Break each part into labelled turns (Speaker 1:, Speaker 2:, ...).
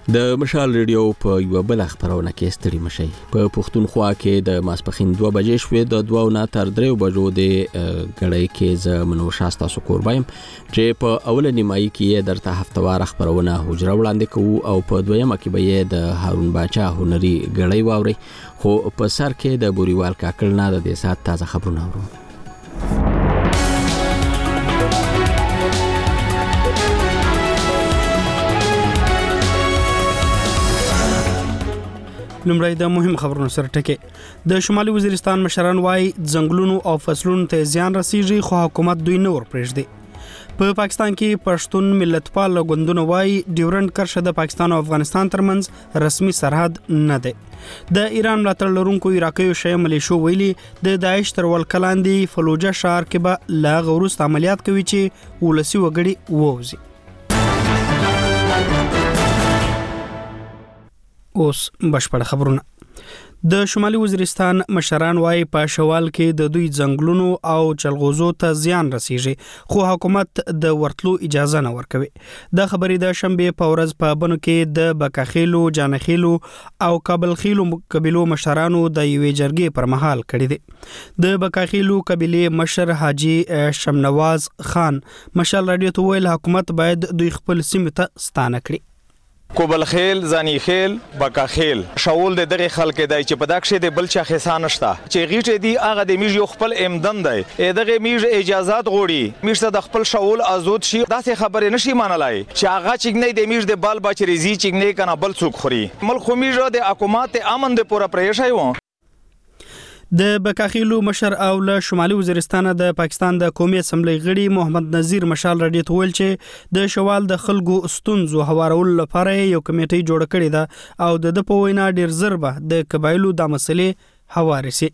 Speaker 1: د مشال ریډیو په یو بل خبرونه کې ستړي مشي په پښتونخوا کې د ماسپخین 2 بجې شوې د 2 نه تر 3 بجو د غړې کې ز منو شاستا سکور بایم چې په اول نیمایي کې درته هفتوار خبرونه حجره وړاندې کوو او په دویمه کې به د هارون باچا هنري غړې واوري خو په سر کې د بوريوال کاکل نه د سات تازه خبرونه اورو.
Speaker 2: لمړی د مهم خبرونو سره ټکي د شمالي وزیرستان مشران وايي ځنګلونو او فصلونو ته زیان رسیږي خو حکومت دوی نه ورپرېږدي. په پاکستان کې پښتون ملتپال ګوندونه وايي ډیورنډ کرښه د پاکستان او افغانستان ترمنځ رسمي سرحد نه ده. د ایران ملاتړ لرونکو عراقي شیعه ملیشو ویلي د داعش تر ولکې لاندې فلوجه ښار کې به لا غوروست عملیات کوي چې ولسی وګړي ووځي. اوس بشپړ خبرونه د شمالي وزیرستان مشران وايي په شوال کې د دوی ځنګلونو او چلغوزو ته زیان رسیږي خو حکومت د ورتلو اجازه نه ورکوي. د خبرې د شنبه په ورځ په بنو کې د بکاخیلو جانخیلو او کابلخیلو قبيلو مشرانو د یوې جرګې پر مهال کړی دی. د بکاخیلو قبيله مشر حاجی شمنواز خان مشال رادیو ته ویل حکومت باید دوی خپل سیمه ته ستانه کړي.
Speaker 3: کوبل خیل زانی خیل بکا خیل شاول د دغه خلک دای چې په داکشه د بل چا خسان نشتا چې غیټه دی هغه د میج یو خپل امدن دی دغه میج اجازهات غوړي میج ته د خپل شاول آزاد شي داسې خبره نشي مانلای چې هغه چګنی د میج د بال بچ ریزي چګنی کنه بل څوک خوري ملک میج د حکومت امن د پوره پریشای و.
Speaker 2: د بکاخیلو مشر او له شمالي وزیرستان د پاکستان د قومي اسمبلی غړي محمد نذیر مشال رډی تول چې د شوال د خلکو ستونزو هوارول لپاره یو کمیټه جوړ کړې ده او د په وینا ډیر زربه د قبایلو د مسلې هوارسي.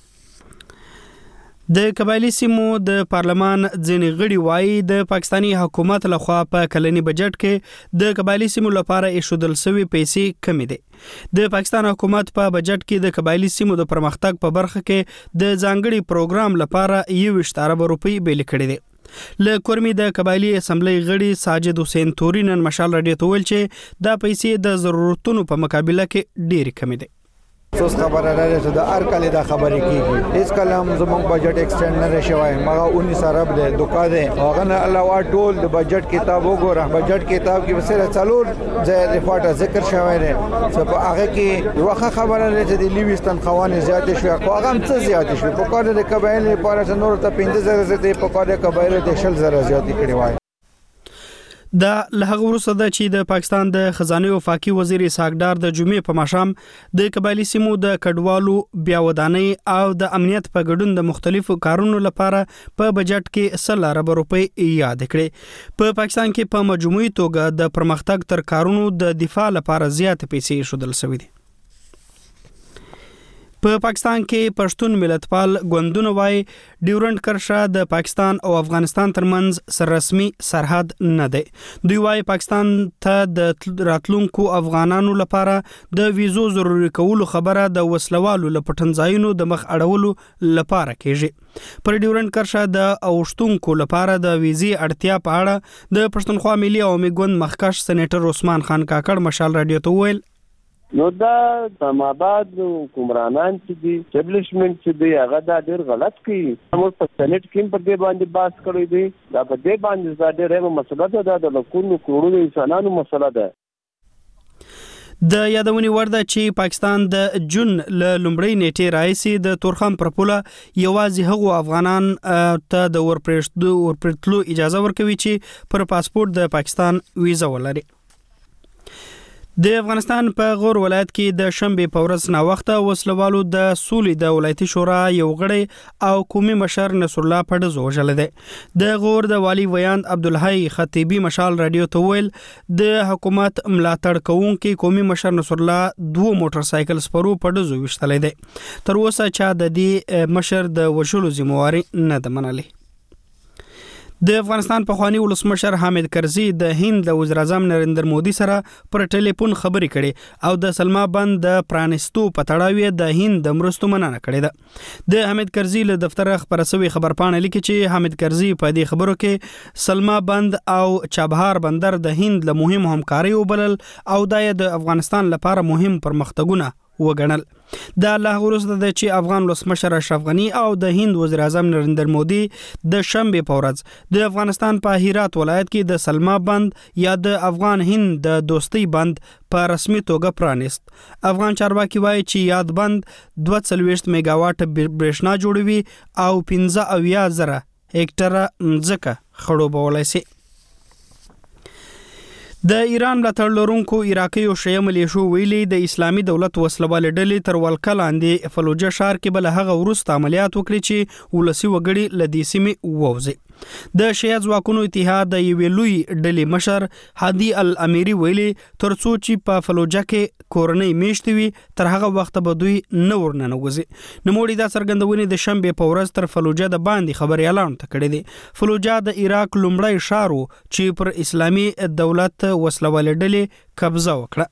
Speaker 2: د قبایلی سیمو د پارلمان ځینې غړي وايي د پاکستانی حکومت لخوا په کلنی بجټ کې د قبایلی سیمو لپاره ایښودل شوی پیسې کمې دي. د پاکستان حکومت په بجټ کې د قبایلی سیمو د پرمختګ په برخه کې د ځانګړي پروګرام لپاره 21 ارب روپۍ بیل کړي دي. له کورمي د قبایلی اسمبلی غړي ساجد حسین تورین مشال رډی تول چې دا پیسې د ضرورتونو په مقابله کې ډېر کم دي.
Speaker 4: څه خبره راځي چې د هر کله دا خبرې کیږي هیڅ کلام زموږ بجټ ایکسټند نه شوی مګه 19 ارب د دوکا ده هغه نه علاوه ټول د بجټ کتاب وګوره بجټ کتاب کې وسره څلور ځای رپورټ ذکر شوی دی چې په هغه کې یو خبره لري چې د لیوستان خوانې زیات شوی خو هغه هم څه زیات شوی په کار د قبایل لپاره نور ته 15000 زیات په کار د قبایل د 10000 زیات کړي وای.
Speaker 2: دا لهغه وروسته د چې د پاکستان د خزانه وفاقي وزیر اسحاق د جمعې په ماشام د قبایلی سیمو د کډوالو بیا ودانۍ او د امنیت په ګډون د مختلفو کارونو لپاره په بجټ کې 100 ارب روپۍ یاد کړي. په پاکستان کې په مجموعي توګه د پرمختګ تر کارونو د دفاع لپاره زیات پیسې شودل شوې دي. په پاکستان کې پښتون ملتپال ګوندونه وايي ډیورنډ کرښه د پاکستان او افغانستان ترمنځ رسمي سرحد نه ده. دوی وايي پاکستان ته د راتلونکو افغانانو لپاره د ویزو ضروري کولو خبره د وسلوالو لپټنځایونو د مخ اړولو لپاره کېږي. پر ډیورنډ کرښه د اوشتونکو لپاره د ویزې اړتیا په اړه د پښتونخوا ملي عوامي ګوند مخکښ سېنیټر عثمان خان کاکړ مشال رادیو ته ویل
Speaker 5: نو دا سماباد حکمرانان چې دي اسټابلیشمنت چې دی هغه دا ډېر غلط کوي. موږ په سېنیټ کې په دې باندې بحث کړی دی دا په دې باندې دا ډېر مسله ده دا د لکونو کروڑو انسانانو مسله ده.
Speaker 2: د یادونې وړ ده چې پاکستان د جون له لومړۍ نیټې راهیسې د تورخم پر پوله یوازې هغو افغانان ته د ورپرتلو اجازه ورکوي چې پر پاسپورت د پاکستان ویزه ولري. د افغانستان په غور ولایت کې د شنبه په ورځ نا وخته وسلوالو د سولې د ولایتي شورا یو غړی او قومي مشر نصر الله پړز وژل دي. د غور د والی ویاند عبدالحی خطیبی مشال رادیو ته ویل د حکومت ملاتړ کوونکي قومي مشر نصر الله 2 موټر سایکل سپرو پړز وشتل دي. تر اوسه چا د دې مشر د وشلو ذمہواری نه ده منلې. د افغانستان پخوانی ولسمشر حامد کرزي د هند د وزیر اعظم نریندر مودي سره پر ټلیفون خبرې کړي او د سلما بند د پرانستو په تړاو د هند د مرستو مننه کړې ده. د حامد کرزي له دفتر خبرسوي خبرپاڼه لیکي چې حامد کرزي په دې خبرو کې سلما بند او چابهار بندر د هند له مهم همکاري وبلل او د افغانستان لپاره مهم پرمختګونه وګڼل. د الله وروسته د چې افغان ولسمشر اشرف غنی او د هند وزیر اعظم نریندر مودي د شنبه په ورځ د افغانستان په هرات ولایت کې د سلما بند یا د افغان هند د دوستي بند په رسمي توګه پرانیست. افغان چارواکي وایي چې یاد بند 240 میگاواټ برېښنا جوړوي او 15,000 هکټره ځمکه خړوبولای شي. د ایران ملاتړ لرونکو عراقي او شیعه ملیشو ویلي د اسلامي دولت وسلوال ډلې تر ولکه لاندې فلوجه ښار کې بل هغه وروسته عملیات وکړي چې ولسی وګړي لدی سیمې ووځي. د شیعه ځواکونو اتحاد د یوې لوی ډلې مشر هادي الاميري ویلي ترڅو چې په فلوجه کې کورنۍ میشتي وي تر هغه وخت به دوی نه ورننوځي. نوموړي دا څرګندونې د شنبه په ورځ تر فلوجه د باندې خبري اعلان کړی دی. فلوجه د عراق لومړی ښار چې پر اسلامي دولت وسلوال ډلې قبضه وکړه.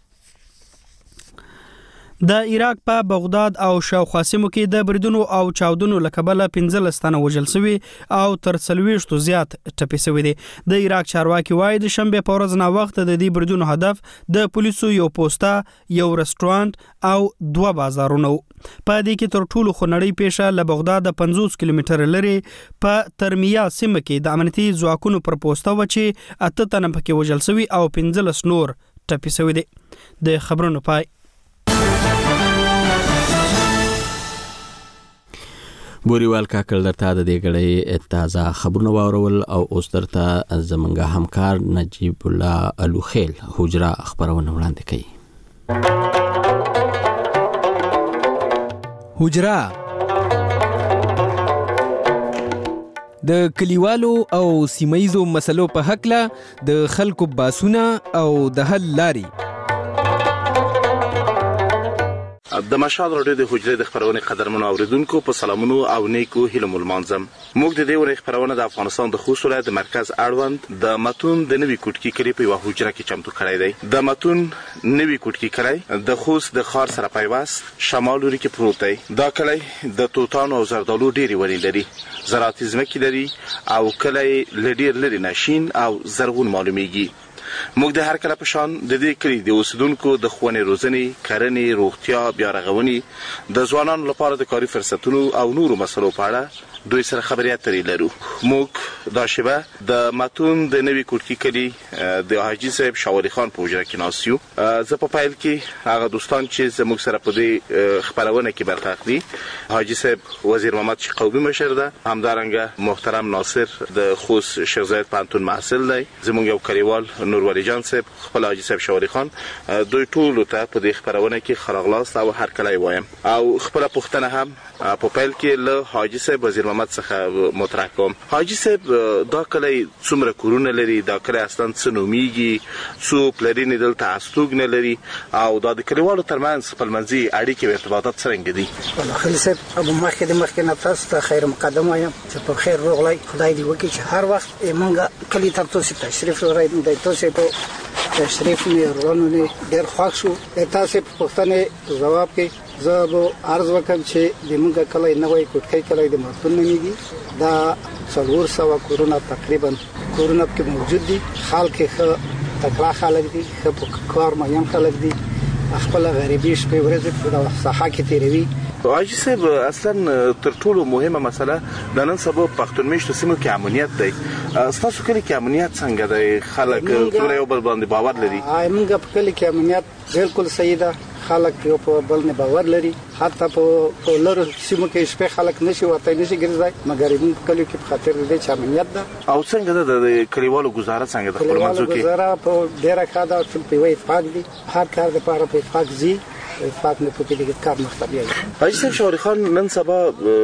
Speaker 2: د عراق په بغداد او شاوخوا سیمو کې د بریدونو او چاودنو لکبله 15 تنه وژل شوي او تر 40 زیات ټپي شوي دي. د عراق چارواکي وایي د شنبه په ورځ نه وخت د دې بریدونو هدف د پولیسو یو پوسټه، یو رستورانت او 2 بازارونه وو. په دې کې تر ټولو خنړی پیښه له بغداد 50 کیلومتر لري په ترمیا سیمه کې د امنیتي ځواکونو پر پوسټه و چې 8 تنه پکې وژل شوي او 15 نور ټپي شوي دي. د خبرونو پای.
Speaker 1: بوریوال کاکل درته د دې غړې تازه خبرونه واورول او اوس درته زمونږ همکار نجیب الله الوخیل حجره خبرونه وړاندې کوي.
Speaker 6: حجره د کلیوالو او سیمایزو مسلو په حق له د خلکو باسونه او د حل لاري.
Speaker 7: د مشال راډیو د حجره د خبرونه قدرمنو اوریدونکو په سلامونو او نیکو هیلو ملمانځم. موږ د دې ورې خبرونه د افغانستان د خوست ولایت د مرکز اړوند د متون د نوي کوټکی کلی په حجره کې چمتو کړی دی. د متون نوي کوټکی کلی د خوست د خار سره پیوست شمال لوري کې پروت دی. دا کلی د توتانو او زردالو ډېری ونې لري، زراعتي ځمکې لري او کلی لډیر لري نشین او زرغون معلومیږي. موږ د هر کله په شان د دې کلی د اوسیدونکو د ښوونې روزنې، کرنې، روغتیا، بیا رغونې، د ځوانانو لپاره د کاري فرصتونو او نورو مسلو په اړه دوی سره خبرې اترې لرو. موږ دا شیبه د متون د نوي کوټکی کلی د حاجي صاحب شاوري خان په حجره کې ناست یو. زه په پیل کې هغه دوستان چې زموږ سره په دې خبرونه کې برخه اخلي، حاجي صاحب وزیر محمد شقوبي مشر ده، همدارنګه محترم ناصر د خوست شیخ زاید پوهنتون محصل دی، زموږ یو کلیوال نورولی جان صاحب، خپل حاجي صاحب شاوري خان. دوی ټولو ته په دې خبرونه کې ښه راغلاست او هر کله وایم او خپله پوښتنه هم په پیل کې له حاجي صاحب وزیر محمد څخه مطرح کوم. حاجي صاحب دا کلی څومره کورونه لري؟ دا کلی اصلا څه نومیږي؟ څوک لري نه دلته استوګ نه لري؟ او دا د کلیوالو ترمنځ خپلمنځي اړیکې او ارتباطات څرنګه دي؟
Speaker 8: خلیل صاحب ابو مخکې نه تاسو ته خیر مقدم وایم چې په خیر روغلی خدای دې وکړي چې هر وخت موږ کلی ته تاسو تشریف ورایو. د تاسو په تشریف مې ورونو ډېر خوښ شو. تاسو په پوښتنې ځواب کې زه به عرض وکړم چې د موږ کلی نوی کوټکی کلی د متون نومیږي. دا 400 کورونه تقریبا کورونه پکې موجود دي. خلک ښه تکړه خلک دي، ښه په کار مین خلک دي، خپل غریبي شپې ورځې په صحه کې تیروي.
Speaker 7: حاجي صاحب اصلا تر ټولو مهمه مسله د نن سبا پښتون میشتو سیمو کې امنیت دی. ستاسو کلی کې امنیت څنګه دی؟ خلک ټول یو بل باندې باور لري؟
Speaker 8: موږ په کلی کې امنیت بالکل صحیح ده. خلک یو په بل نه باور لري. حتی په لرو سیمو کې شپه خلک نشي وته نشي ګرځي، مګر موږ په کلی کې په خاطر دې چې امنیت ده.
Speaker 7: او څنګه د کلیوالو گزاره څنګه د خپل منځو کې؟
Speaker 8: گزاره په ډیره ښه ده. ټول په اتفاق دي، هر کار د پاره په اتفاق زی پاک نه پکې دغه کار مخته بیایي.
Speaker 7: حاجي صاحب شاوري خان نن سبا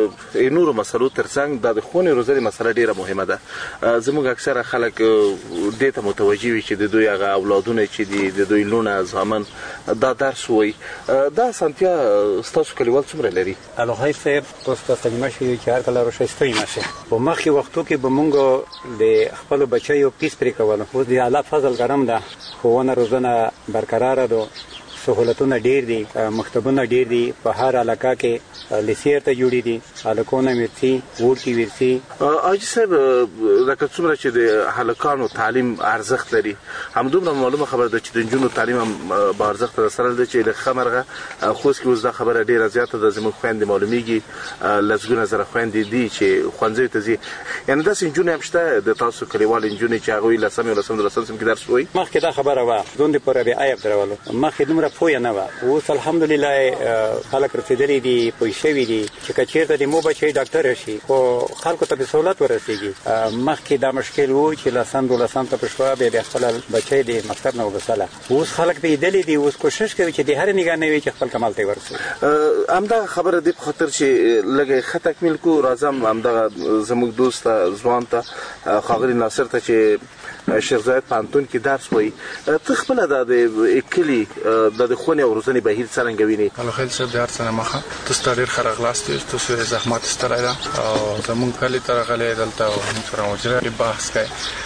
Speaker 7: نورو مسلو ترڅنګ د خونې روزنې مسله ډیره مهمه ده. زموږ اکثره خلک دې ته متوجي وي چې د دوی هغه اولادونه چې دي د دوی لونه زامن دا درس وایي. دا اسانتیا ستاسو کلیوال څومره لري؟
Speaker 9: الوهی صاحب تاسو ته کلمه شي چې هر کله روښه ستوي ماشه په مخکې وختو کې به مونږ د خپل بچیو پیس پرې کول. خو د الله فضل کرم ده ښوونه روزنه برقراره ده، سہولتونه ډیر دي، مکتبونه ډیر دي، په هر علاقه کې لیسیر ته جوړې دي، هلکونه ورسي وړکي ورسي.
Speaker 7: حاجي صاحب لکه څومره چې د هلکانو تعلیم ارزښت لري همدومره معلومه خبره ده چې د نجونو تعلیم هم با ارزښت سره ده چې له خمرغه خوست کې اوس دا خبره ډیره زیاته ده. زموږ خویندې معلومیږي لسګونه زره خویندې دي چې ښوونځیو ته ځي. یعنې داسې نجونې هم شته د تاسو کلیوال نجونې چې هغوی لسم کې درس وایي؟
Speaker 9: مخکې دا خبره وه دومره پورې بیا عیب درولو، مخکې دومره پوهه نه وه. اوس الحمدلله خلک رسېدلي دي، پوه شوي دي چې که چېرته د مو بچی ډاکټر شي خو خلکو ته به سهولت ورسېږي. مخکې دا مشکل و چې لسم دولسم ته په شوه بیا خپل بچی د مکتب نه وبسله. اوس خلک پېدلي دي، اوس کوشش کوي چې د هرې نګاه نه وي چې خپل کمال ته ورسوي.
Speaker 7: همدغه خبره دی په خاطر چې لږه ښه تکمیل کو راځم همدغه زموږ دوست ځوان ته ښاغلي ناصر ته چې شیخ زاید پوهنتون کې درس وایي. ته خپله دا د کلي د خونې او روزنې بهیر څرنګه وینې؟
Speaker 10: الوخیل صاحب د هر څه نه مخه تاسو ته ډېر ښه راغلاست. تاسو یې زحمت ایستلی ده او زموږ کلي ته راغلی دلته موږ سره حجره کې بحث کوي.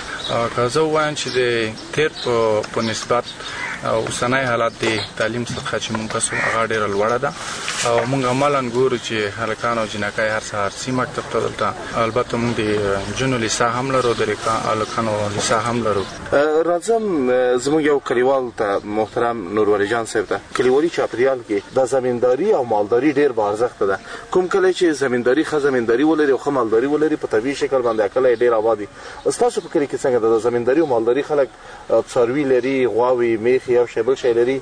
Speaker 10: که زه ووایم چې د تېر په نسبت اوسنی حالات د تعلیم څخه چې موږ تاسو هغه ډېره لوړه ده او موږ عملاً ګورو چې هلکان او جنکۍ هر سهار ځي مکتب ته. دلته البته موږ د نجونو لیسه هم لرو، د هلکانو لیسه هم لرو.
Speaker 7: راځم زموږ یو کلیوال ته محترم نورولي جان صاحب ته. کلیوالي چاپریال کې د زمینداري او مالداري ډېر با ارزښته ده. کوم کلی چې زمینداري ښه زمینداري ولري او ښه مالداري ولري په طبیعي شکل باندې کلی ډېر آباد وي. ستاسو په کلي کې څنګه ده؟ د زمینداري او مالداري خلک څاروي لري، غواوې، میښې او شی بل شی لري،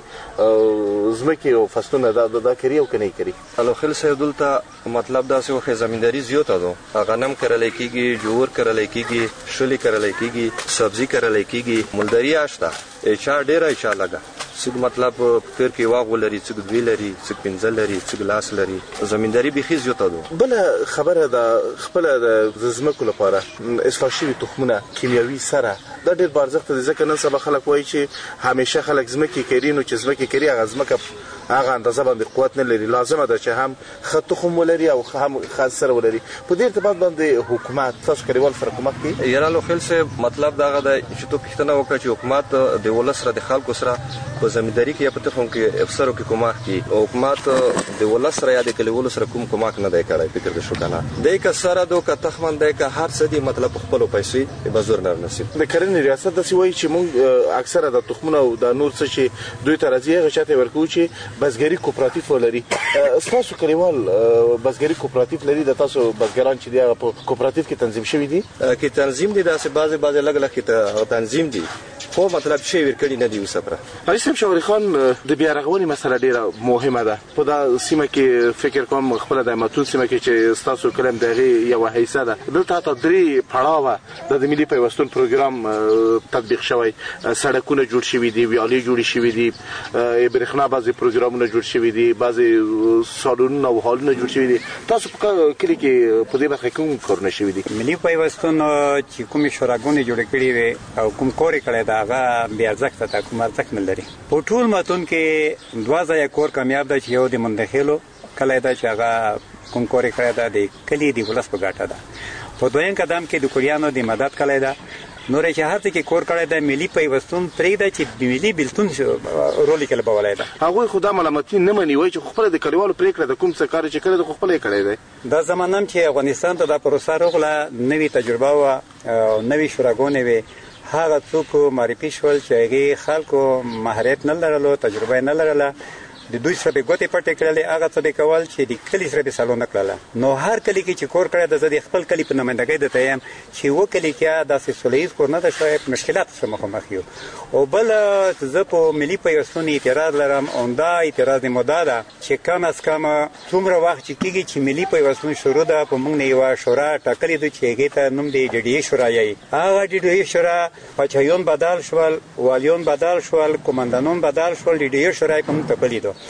Speaker 7: ځمکې او فصلونه دا کري او که نه یې کري؟
Speaker 11: الوخیل صاحب دلته مطلب داسې وښې زمینداري زیاته ده. غنم کرلی کېږي، جوور کرلی کېږي، شلي کرلی کېږي، سبزي کرلی کېږي. مالداري شته، چا ډېره چا لږه. څوک مطلب پیر کې واغ ولري، څوک دوی لري، څوک پنځه لري، څوک لاس لري. زمینداري بیخي زیاته ده.
Speaker 7: بله خبره ده خپله د ځمکو لپاره اصلاح شوي تخمونه کیمیاوي سره دا ډېر با ارزښته دی، ځکه نن سبا خلک وایي چې همیشه خلک ځمکې کري، نو چې ځمکې کري هغه ځمکه هغه اندازه باندې قوت نه لري. لازمه ده چې هم ښه تخم ولري او هم ښه سره ولري. په دې ارتباط باندې حکومت تاسو کلیوال سره کومک کوي؟
Speaker 11: یاره الوخیل صاحب مطلب دغه ده چې تو پوښتنه وکړه چې حکومت د ولس سره د خلکو سره په زمینداري کې یا په تخم کې افسرو کې کومک کوي. حکومت د ولس سره یا د کلیوالو سره کوم کومک نه دی کړی. فکر دې شو که نه دی که سره دو که تخمن دی که هر څه دي مطلب په خپلو پیسې به زور نه نصیب.
Speaker 7: د کرنې ریاست داسې وایي چې موږ اکثره د تخمونه او د نور څه چې دوی ته راځي هغه چاته ورکوو چې بزګري کوپراتیف ولري. ستاسو کلیوال بزګري کوپراتیف لري؟ د تاسو بزګران چې دي هغه په کوپراتیف کې تنظیم شوي دي؟
Speaker 11: کې تنظیم دي، داسې بعضې لږ لږ کې تنظیم دي، خو مطلب شی ورکړي نه دي اوسه پره.
Speaker 7: حاجي صاحب شاوري خان د بیا رغونې مسله ډېره مهمه ده په دا سیمه کې. فکر کوم خپله د متون سیمه کې چې ستاسو کلم د هغې یوه حصه ده، دلته حتی 3 پړاوه د ملي پیوستون پروګرام تطبیق شوی. سړکونه جوړ شوي دي، ویالې جوړې شوي دي، برېښنا بعضې پروګرامونه جوړ شوي دي، بعضې سالونونه او هالونه جوړ شوي دي. تاسو په کلي کې په دې برخه کې کوم کارونه شوي دي؟
Speaker 9: ملي پیوستون چې کومې شوراګانې جوړې کړې وې او کوم کار یې کړی ده هغه بې ارزښته ده، کوم ارزښت نه لري. په ټول متون کې 2 ځایه کور کامیاب ده چې یو د مندخیلو کلی ده چې هغه کوم کار یې کړی ده د کلي د ولس په ګټه ده. په دویم قدم کې د کوریانو د مدد کلی ده. نور چې هر څه کې کور کړی ده ملي پیوستون پرېږده چې ملي بېلتون رول یې کلبولی ده.
Speaker 7: هغوی خو دا ملامتي نه مني، وایي چې خپله د کلیوالو پرېکړه د کوم څه کار چې کړی ده خو خپله یې کړی دی.
Speaker 9: دا زمانه چې افغانستان ته دا پروسه راغله، نوې تجربه وه، نوې شوراګانې وې. هغه څوک معرفي شول چې هغې خلکو مهارت نه لرلو، تجربه نه لرله، د دوی سره به ګوتې پټې کړلې، هغه څه به کول چې د کلي سره به سلو نه کړله. نو هر کلي کې چې کور کړی ده، زه د خپل کلي په نمایندګۍ درته یم چې و کلي کې داسې سوله ییز کور نه ده شوی، مشکلاتو سره مخامخ یو. او بل زه په ملي پیوستون اعتراض لرم، عمده اعتراض مې دا ده چې کم از کم څومره وخت چې کېږي چې ملي پیوستون شروع ده، په موږ نه یوه شورا ټاکلې ده چې هغې ته نوم د DDA شورا یایي. هغه DDA شورا پاچایان بدل شول، والیان بدل شول، قمندانان بدل شول، DDA شورا یې په موږ ټاکلې ده.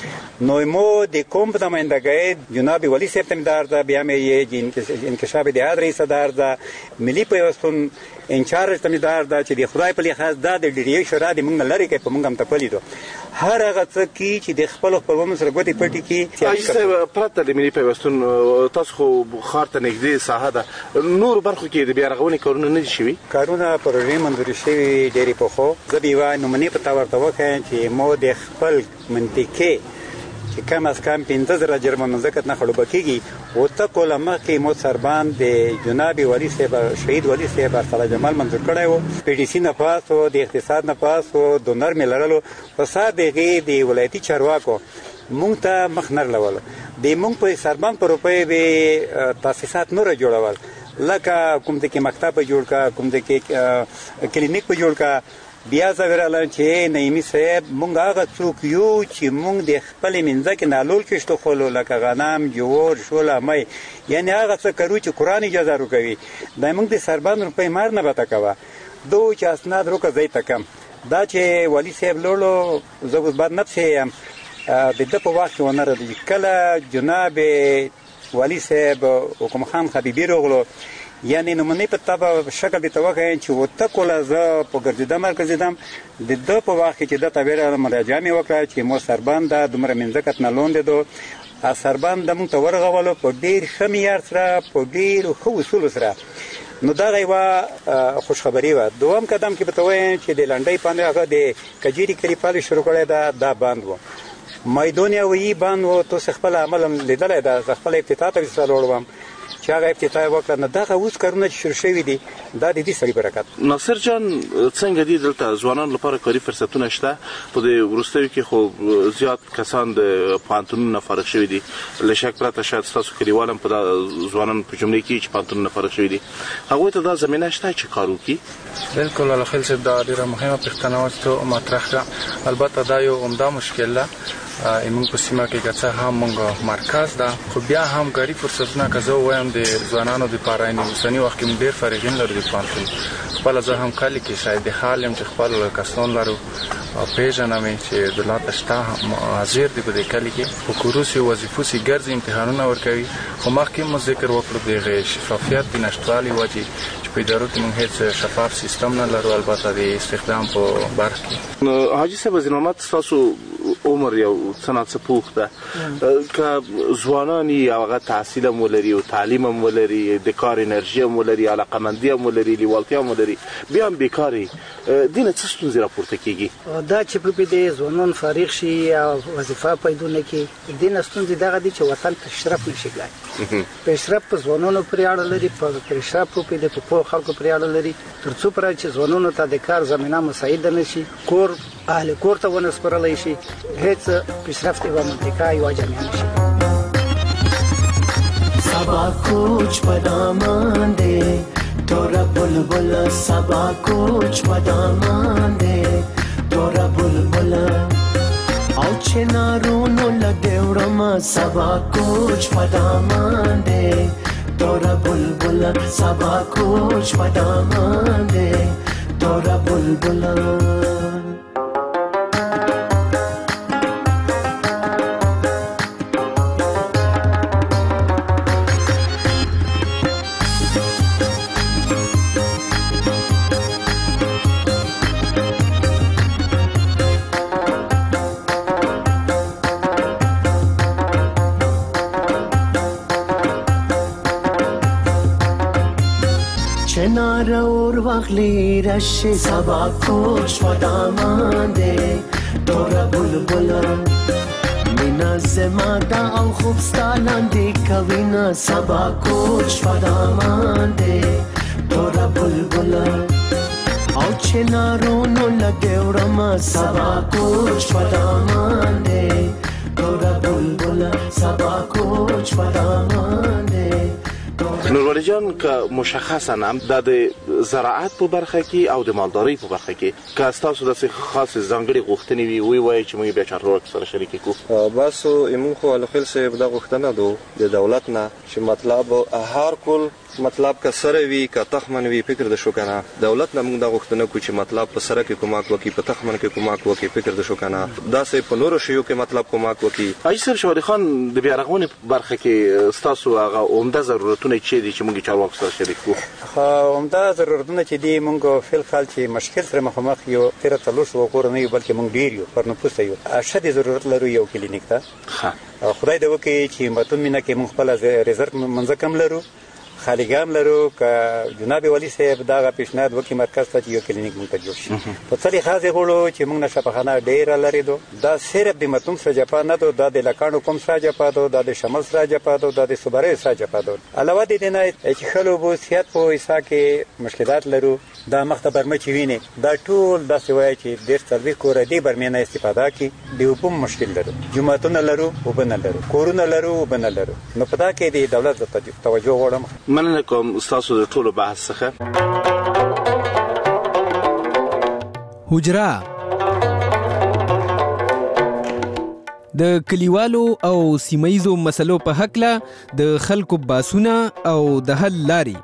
Speaker 9: نو مو د کوم په نمائندګۍ جناب ولی صاحب ته مدار ده، بیا مې یې انکشاف اتحاد رئیس دار ده، ملي پیوستون انچارج ته مدار ده چې د خدای په لحاظ دا د ډیری شورا د موږ لري کې په موږ هم تپلی دو هر هغه څه کی چې د خپل خپلوانو سره ګوتې پټې کی.
Speaker 7: اجازه پرته د ملي پیوستون تاسو خو خار ته نږدې ساحه ده، نور برخو کې د بیا رغونې کارونه نه دي شوي؟
Speaker 9: کارونه پروژې منظور شوي ډېرې پخو. زه به یوه نمونې په تا ورته وښیم چې مو د خپل منطقې چې کم از کم 15,000 جرمه مملکت نه خړوبه کېږي اوته کاله مخکې مو سربان د جناب ولی صاحب شهید ولی صاحب ارسله جمال منظور کړی و، پی ډي سي نه پاس و، د اقتصاد نه پاس و، ډونر مې لرلو. په سر د هغې د ولایتي چارواکو مونږ ته مخ نه رلولو، د مونږ په سربان په روپیو به تاسیسات نوره جوړول، لکه کوم ځای کې مکتب په جوړ کا، کوم ځای کې کلینیک په جوړ کا. بیا زه ویرالم چې نعیمي صاحب مونږ هغه څوک یو چې مونږ د خپلې منځکې نالول کښتو خولو لکه غنم، جوار، شوله، می، یعنې هغه څه کرو چې قرآن اجازه روکوي. دا مونږ د سربند روپۍ مار نه به کوه دو چې اسناد روکه ځای ته کم. دا چې ولی صاحب لوړو زه اوس بد نفسه یم د ده په وخت کې ونه رسېږي. کله جناب ولی صاحب حکم خان حبیبي راغلو، یعنی نمونې په طبع شکل دې ته وښیم چې اوته کاله زه په ګرځېدم د ده په وخت کې چې ده ته ویره مراجعه مې وکړه چې مو سربند ده دومره منځکت نه لاندې دو سربند ده مونږ ته ورغولو په ډېر ښه معیار سره، په ډېرو ښه اصولو سره. نو دغه یوه خوشخبري وه. دوم قدم کې به ته وایم چې د لنډۍ باندې هغه د کجیري کلي پالې شروع کړی ده، دا بند و. میدان یویي بند و، تاسو خپل عمل هم لیدلی ده. زه خپله افتتاح ته ورسره لاړ وم چې هغه افتتاح وکړه. نو دغه اوس کارونه چې شروع شوي دي دا د دې سړي برکت.
Speaker 7: ناصر جان څنګه دي دلته ځوانانو لپاره کاري فرصتونه شته؟ په دې وروستیو کې خو زیات کسان د پوهنتونونو فارغ شوي دي، له شک پرته شاید ستاسو کلیوال هم په دا ځوانانو په جملې کې چې پوهنتونونه فارغ شوي دي هغوی ته دا زمینه شته چې کار وکړي؟
Speaker 10: بالکل الخیل صاحب دا ډېره مهمه پوښتنه وه چې مطرح کړه. البته دا یو عمده مشکل ده موږ په سیمه کې که څه هم موږ مرکز ده، خو بیا هم کاري فرصتونه که زه ووایم د ځوانانو دپاره یعنې اوسني وخت کې موږ ډېر فارغین لرو د پوهنتون. خپله زه هم کلي کې شاید د حال یم چې خپل کسان لرو او پېژنم یې چې دلته شته حاضر دي په دې کلي کې، په کورسو وظیفو سې ګرځي، امتحانونه ورکوي. خو مخکې مو ذکر وکړو د هغې شفافیت د نشتوالي وجې چې په ادارو کې موږ هېڅ شفاف سیستم نه لرو، البته د استخدام په برخه کې.
Speaker 7: حاجي صاحب وزیر محمد ستاسو عمر یو څه نه څه پوخ ده، که ځوانان یې هغه تحصیل هم ولري او تعلیم هم ولري، د کار انرژي هم ولري، علاقمندي هم ولري، لیوالتیا هم ولري، بیا هم بیکار یي، دې نه څه ستونزې راپورته کېږي؟
Speaker 8: دا چې په دې ځوانان فارغ شي او وظیفه پیدا نه کړي، دې نه ستونزې دغه دي چې وطن پیشرفت نشي کړی. پیشرفت په ځوانانو پورې اړه لري، په پیشرفت په پوهو خلکو پورې اړه لري. تر څو پورې چې ځوانانو ته د کار زمینه مساعده نه شي، کور اهل کور ته ونه سپارلی شي، هیڅ پیشرفت یوه منطقه یوه جامعه نشي.
Speaker 12: سبا کوچ بدامان دے تورا بلبل، سبا کوچ بدامان دے تورا بلبل، او چنارونو لدیورما سبا کوچ بدامان دے تورا بلبل، سبا کوچ بدامان دے تورا بلبل. چنار اور واخلی رش سبا کوچ بدامان دے تورا بلبل، مینا زمادا او خوبستا لاندی کوینا سبا کوچ بدامان دے تورا بلبل، او چنارونو لگیورما سبا کوچ بدامان دے تورا بلبل، سبا کوچ بدامان دے.
Speaker 7: ولی جان که مشخصا هم د زراعت په برخه کې او د مالدارۍ په برخه کې که تاسو داسې خاص ځانګړې غوښتنې وي وایي چې موږ بیا چارواکو سره شریک کړو؟
Speaker 11: بس ایمون خو الخیل صاحب دا غوښتنه ده د دولت نه چې مطلب هر کل مطلب که سره وي که تخمن وي فکر د شو کنه دولت نه موږ دا غوښتنه کوو چې مطلب په سره کې کومک وکړي په تخمن کې کومک وکړي فکر د شو کنه داسې په نورو شیو کې مطلب کومک وکړي.
Speaker 7: حاجي صاحب شوالي خان د بیا رغونې برخه کې ستاسو هغه عمده ضرورتونه چې دي چې موږ چارواکو سره شریک کړو؟
Speaker 9: عمده ضرورتونه چې دي موږ فل خال چې مشکل سره مخامخ یو 13 کور نه یو بلکې موږ ډیر یو پر نفوس یو اشد ضرورت لرو یو کلینیک ته. خدای دې وکړي چې متون مینه کې موږ خپل ریزرو منځ کم لرو خالیګام لرو که جناب ولی صاحب دا پیشنهاد وکړي مرکز ته چې یو کلینیک مونږ ته جوړ شي. په څلې خاص غوړو چې موږ نشفخانه ډیره لري دو دا صرف د متون سره جپا نه دو دا د لکانو کوم سره جپا دو دا د شمال سره جپا دو دا د صوبره سره جپا دو علاوه دې نه چې خلکو بو صحت په حصہ کې مشکلات لرو دا مخته برمه چې ویني دا ټول داسې وایي چې ډېر سروي کور دی برمنه استفاده کی دی په مشکل لرو جمعتون لرو وبنه لرو کورونه لرو وبنه لرو نو پتا کې دی دولت ته توجه غواړم.
Speaker 7: مننه کوم ستاسو د ټولو بحث څخه.
Speaker 6: حجره د کلیوالو او سیمایزو مسلو په حقله د خلکو باسونه او د حل لاري.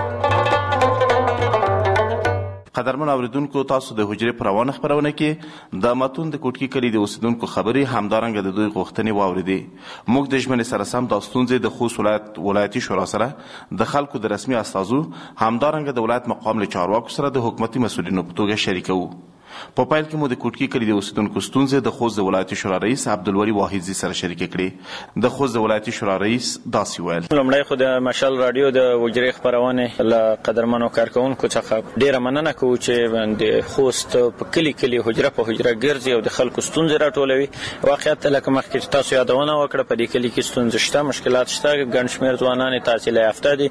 Speaker 7: قدرمن اوریدونکو تاسو د حجرې په روانه خبرونه کې د متون د کوټکی کلی د اوسیدونکو خبرې همدارنګه د دوی غوښتنې واوریدې. موږ د ژمنې سره سم د ستونزې د خوست ولایتي شورا سره د خلکو د رسمي استازو همدارنګه د ولایت مقام له چارواکو سره د حکومتي مسؤلینو په توګه شریکو. په پایل کې مو د کوټکی کلی د اوسیدونکو ستونزې د خوست ولایتي شورا رئیس عبدالولی واحدزي سره شریک کړې. د خوست ولایتي شورا رئیس داسې ویل:
Speaker 13: لومړی خو د مشال رادیو د حجرې خبرونه له قدرمنو کارکونکو څخه ډیره مننه کوو چې د خوست په کلی حجره په حجره ګرځي او د خلکو ستونزې راټولوي. واقعیت لکه مخکې تاسو یادونه وکړه په دې کلی کې ستونزې شته، مشکلات شته، ګڼ شمېر ځوانان تحصیل یافته دي،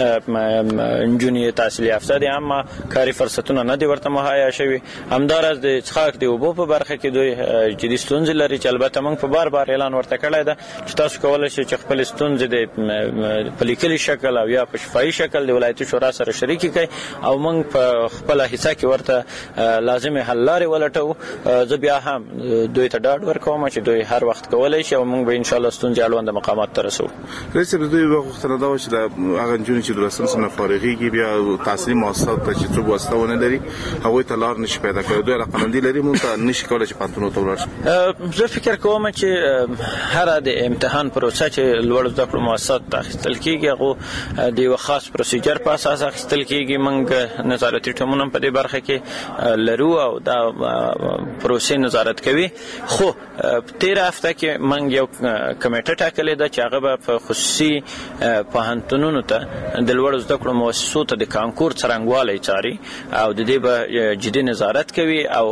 Speaker 13: نجونې تحصیل یافته دي، اما کاري فرصتونه نه دي ورته مهیا شوي. همداراز د څښاک د اوبو په برخه کې دوی جدي ستونزې لري چې البته موږ په بار اعلان ورته کړی ده چې تاسو کولی شئ چې خپل ستونزې د په لیکلي شکل او یا په شفاهي شکل د ولایتي شورا سره شریکې کړئ او موږ په خپله حصه کې ورته لازمې حل لارې ولټوو. زه بیا هم دوی ته ډاډ ورکوم چې دوی هر وخت کولی شي او موږ به انشاءالله ستونزې اړونده مقاماتو ته رسوو.
Speaker 7: رئیس صاحب دوی غوښتنه دا وه چې د هغه نجونې چې 12 سنه فارغېږي بیا تحصیلي مؤسساتو ته چې څوک واسطه ونه لري هغوی ته لار نشي پیدا کولی، دوی قانوني لري مونږ ته نشي کولی چې پانتونو ته ولاړ شي.
Speaker 13: زه فکر کوم چې هر د امتحان پروسه چې لوړ زده کړو مؤسسات ته اخیستل کېږي هغه د یو خاص پروسیجر په اساس اخیستل کېږي. موږ نظارتي ټیمونه په دې برخه کې لرو او دا پروسې نظارت کوي. خو تیر هفته کې موږ یو کمیټه ټاکلې ده چې هغه به په خصوصي پوهنتونونو ته د لوړ زده کړو مؤسسو ته د کانکور څرنګوالی څاري او د دې به جدي نظارت کوي او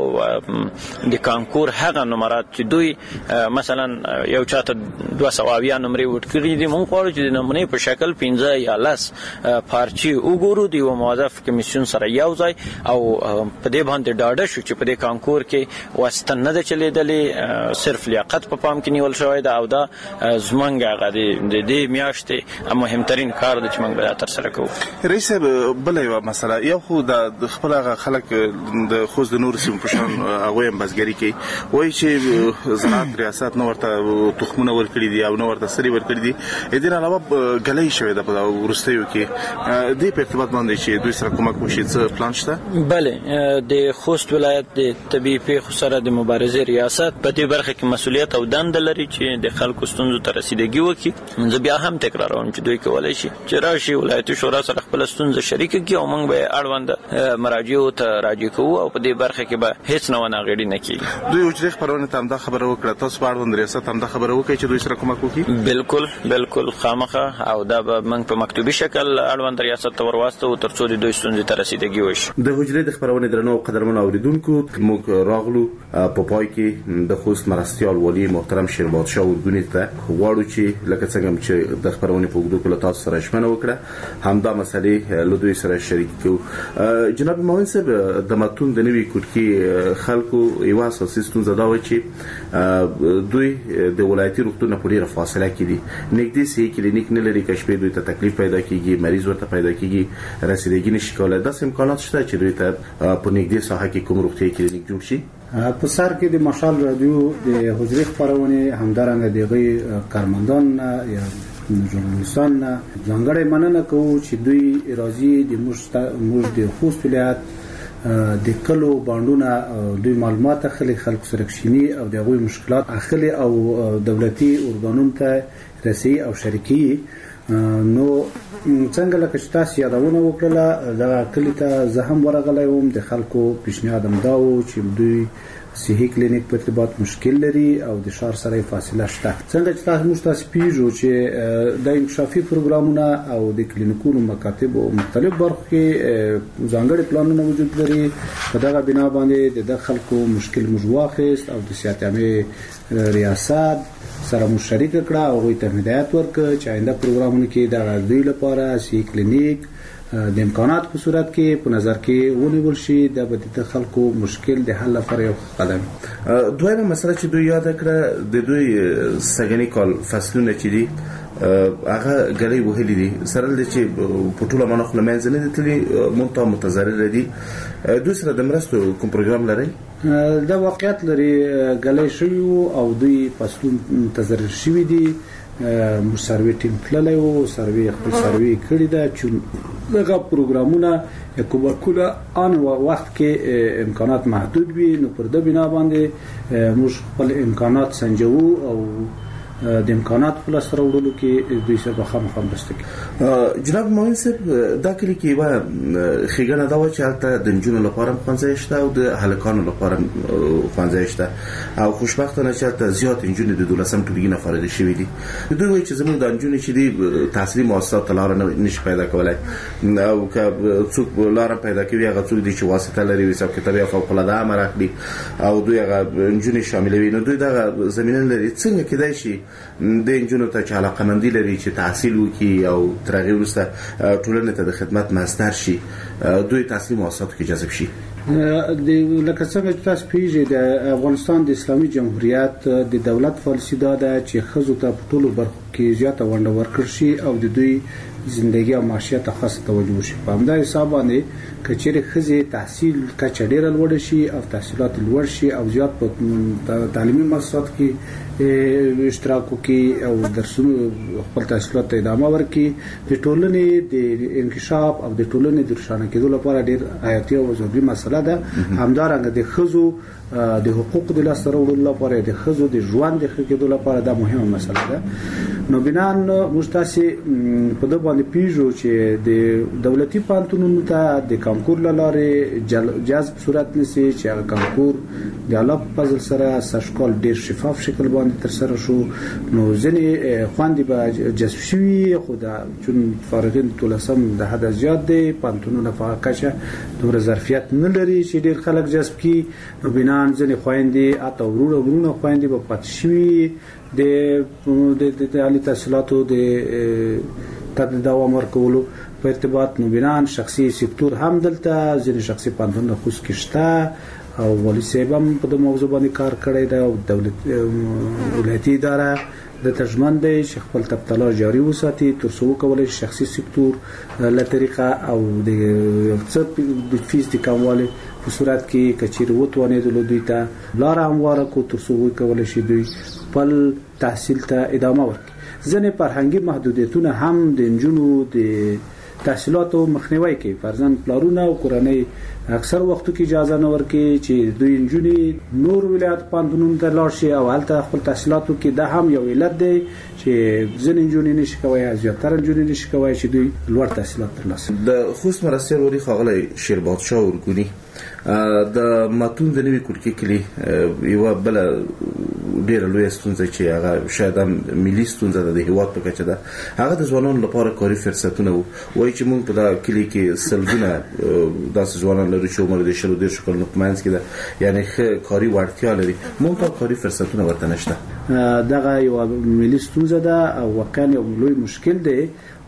Speaker 13: د کانکور هغه نمرات چې دوی مثلا یو چاته 200 نمرې ورکړي دي موږ غواړو چې د نمونې په شکل 15 یا 10 پارچې وګورو د یو موظف کمیسیون سره یو ځای او په دې باندې ډاډه شو چې په دې کانکور کې واسطه نه ده چلیدلې، صرف لیاقت په پام کې نیول شوی ده او دا زمونږ هغه د دې میاشتې مهمترین کار دی چې موږ به ترسره کوو.
Speaker 7: رئیس صاحب بله یوه مسله یو خو د خپل هغه خلک د خوست د نورو سیمو په شان هغوی هم بزګري کوي، وایي چې زراعت ریاست نه ورته تخمونه ورکړي دي او نه ورته سرې ورکړي دي. د دې علاوه ګلۍ شوې ده په وروستیو کې. دې په ارتباط باندې چې دوی سره کومک وشي څه پلان شته؟
Speaker 13: بله، د خوست ولایت د طبیعي پیښو سره د مبارزې ریاست په دې برخه کې مسؤلیت او دنده لري چې د خلکو ستونزو ته رسیدګي وکړي. زه بیا هم تکراروم چې دوی کولی شي چې راشي ولایتي شورا سره خپله ستونزه شریکه کړي او موږ به اړونده مراجعو ته راجع کوو او په دې برخه کې به هیڅ نه وناغېړي نه کېږي.
Speaker 7: دوی حجرې خپرونې ته همدا خبره وکړه، تاسو په اړوند ریاست همدا خبره وکړئ چې دوی سره کومک وکړي؟
Speaker 13: بالکل خامخه او دا به موږ په مکتوبي شکل اړوند ریاست ته ورواستو تر څو د دوی ستونزې ته رسیدګي وشي.
Speaker 7: د حجرې د خپرونې درنو قدرمنو اوریدونکو موږ راغلو په پای کې د خوست مرستیال ولی محترم شیربادشاه اردوني ته غواړو چې لکه څنګه چې د خپرونې په اوږدو کې له تاسو سره ژمنه وکړه همدا مسلې له دوی سره شریک کړو. جناب معاون صاحب د متون د نوي کوټکی خلکو یو اساسي ستونزه دا و چې دوی د ولایتي روغتون په ډیره فاصله کې دي، نږدې سي کلینیک نه لري، کشپې دوی ته تکلیف پیدا کیږي، مریض ورته پیدا کیږي، رسیدګي نشي کولای. داسې امکانات شته چې دوی ته په نږدې ساحه کې کوم روغتي کلینیک جوړ شي؟
Speaker 14: په سر کې د مشال رادیو د حضوري خبرونه همدارنګه دغه کارمندان یا ژورنالیستان ځانګړی مننه کوو چې دوی راځي د د خوست ولایت د کلو باندونه دوی معلومات اخلي، خلک سره کښینی او دغه مشکلات اخلي او دولتي ارګانونو ته رسي او شریکي. نو څنګه لکه چې تاسو یادونه وکړه دا کلی ته زه هم ورغلی وم، د خلکو پیشنهاد هم دا و چې دوی صحي کلینیک په ارتباط مشکل لري او د ښار سره فاصله شته. څنګه چې تاسو پیژو چې د انکشافي پروګرامونه او د کلینیکونو مکاتب او مختلف برخو کې ځانګړي پلانونه وجود لري، په دغه بنا باندې د خلکو مشکل موږ واخیست او د صحت عامه ریاست سره مشارکت کړه او غوښتنه ته هدایت ورکړه چې آینده پروګرامونه کې د دوی لپاره صحي کلینیک د امکانات په صورت کې په نظر کې ونیول شي، د بدیت خلکو مشکل د حل لپاره یو قدم.
Speaker 7: دویمه مسله چې دوی یاد کړه د دوی سګنی کال فصلونه چې دي هغه غلې وهلې دي سره د چې په ټوله باندې خپل منځ نه دي مونته متضرر دي. دوی سره د مرستو کوم پروګرام لري؟
Speaker 14: دا واقعیت لري غلې شوی او دوی فصلون متضرر شوی دي. موږ سروي ټیم تللی و، سروي خپل سروي کړی ده چې دغه پروګرامونه کومه کله ان وخت کې امکانات محدود وي، نو پر د بنا باندې موږ خپل امکانات سنجو او د امکانات په لاس راوړلو کې دوی سره خامخا مرسته کوي.
Speaker 7: جناب معین صاحب دا کلی کې و خېګنه دا و چې هلته د نجونو لپاره ښوونځی شته او د هلکانو لپاره ښوونځی شته او خوشبختانه چې هلته زیات نجونې د 12 ټولګي نه فارغې شوي دي. دوی وایي چې زموږ د نجونې چې دي تحصیلي مؤسسات ته لاره نشي پیدا کولی او که څوک لاره پیدا کوي هغه څوک دي چې واسطه لري، حساب کتاب یې فوق‌العاده امر اخلي او دوی هغه نجونې شاملوي. نو دوی دغه زمینه لري څنګه کېدای شي د انجونو ته چې علاقمندي لري چې تحصیل وکړي او تر هغې وروسته ټولنې ته د خدمت مصدر شي، دوی تحصیلي مؤسساتو کې جذب شي؟
Speaker 14: لکه څنګه چې تاسو پیژنئ د افغانستان د اسلامي جمهوریت د دولت پالیسي دا ده چې ښځو ته په ټولو برخو کې زیاته ونډه ورکړل شي او د دوی زندگی او معاشیت خاصه توجه وشي. په همدا حساب باندې که چیرې ښځې تحصیل کچه ډېره لوړه شي او تحصیلات لوړ شي او زیات په تعلیمي مؤسسات کې اشتراک وکړي او درسونو خپل تحصیلات ته ادامه ورکړي، د ټولنې د انکشاف او د ټولنې د روښانه کېدو لپاره ډېر حیاتي او ضروري مسله ده. همدارنګه د ښځو د حقوق د لاسته راوړلو لپاره، د ښځو د ژوند د ښه کېدو لپاره دا مهمه مسله ده. نو بنان موږ تاسو په دغه باندې پیژو چې د دولتي پانتونونو ته د کانکور لاره جذب صورت نسی چې هغه کانکور د علاوه فضل سره سشکال ډیر شفاف شکل باندې تر سره شو. نو ځنې خواندې به جذب شوي خو دا چون فارغین تولسم د حد زیات دی، پانتونونه په کچه دومره ظرفیت نه لري چې ډیر خلک جذب کی. نو بنان ځنې خواندې اته ورونه خواندې به پات شوي د عالی تحصیلاتو د دوام ورکولو په ارتباط. نو بنان شخصي سکتور هم دلته ځینې شخصي پانتونونه خوش کې شته او والی صاحب هم په د موضوع باندې کار کړی دی او دولت ولایتي اداره د ترجمان دی چې خپل تبتلا جاری وساتي تر څو وکولای شي شخصي سکتور له طریقه او د څه فیس د کموالی په صورت کې کچیر وتوانېدل دوی ته لار همواره کو تر څو وکولای شي دوی خپل تحصیل ته ادامه ورکړي. ځینې فرهنګي محدودیتونه هم د نجونو د تحصیلاتو مخنیوي کوي. فرضاً پلارونه او کورنۍ اکثر وختو کې اجازه نه ورکوي چې دوی نجونې نور ولایت پوهنتونونو ته لاړ شي او هلته خپل تحصیلاتو کې دا هم یو علت دی چې ځینې نجونې نشي کولی، زیاتره نجونې نشي کولی چې دوی لوړ تحصیلات ترلاسه کړي.
Speaker 7: د خوست مرستیال والي ښاغلی شیربادشاه ارګوني د متون د نوي کوټکي کلي یوه بله ډېره لویه ستونزه چې هغه شاید هم ملي ستونزه ده د هېواد په کچه ده، هغه د ځوانانو لپاره کاري فرصتونه وو. وایي چې موږ په دا کلي کې سلګونه داسې ځوانان لرو چې عمر د 40 کلونو په منځ کې ده، یعنې ښه کاري وړتیا لري، موږ ته کاري فرصتونه ورته نشته.
Speaker 14: دغه یوه ملي ستونزه ده او واقعا یو لوی مشکل دی.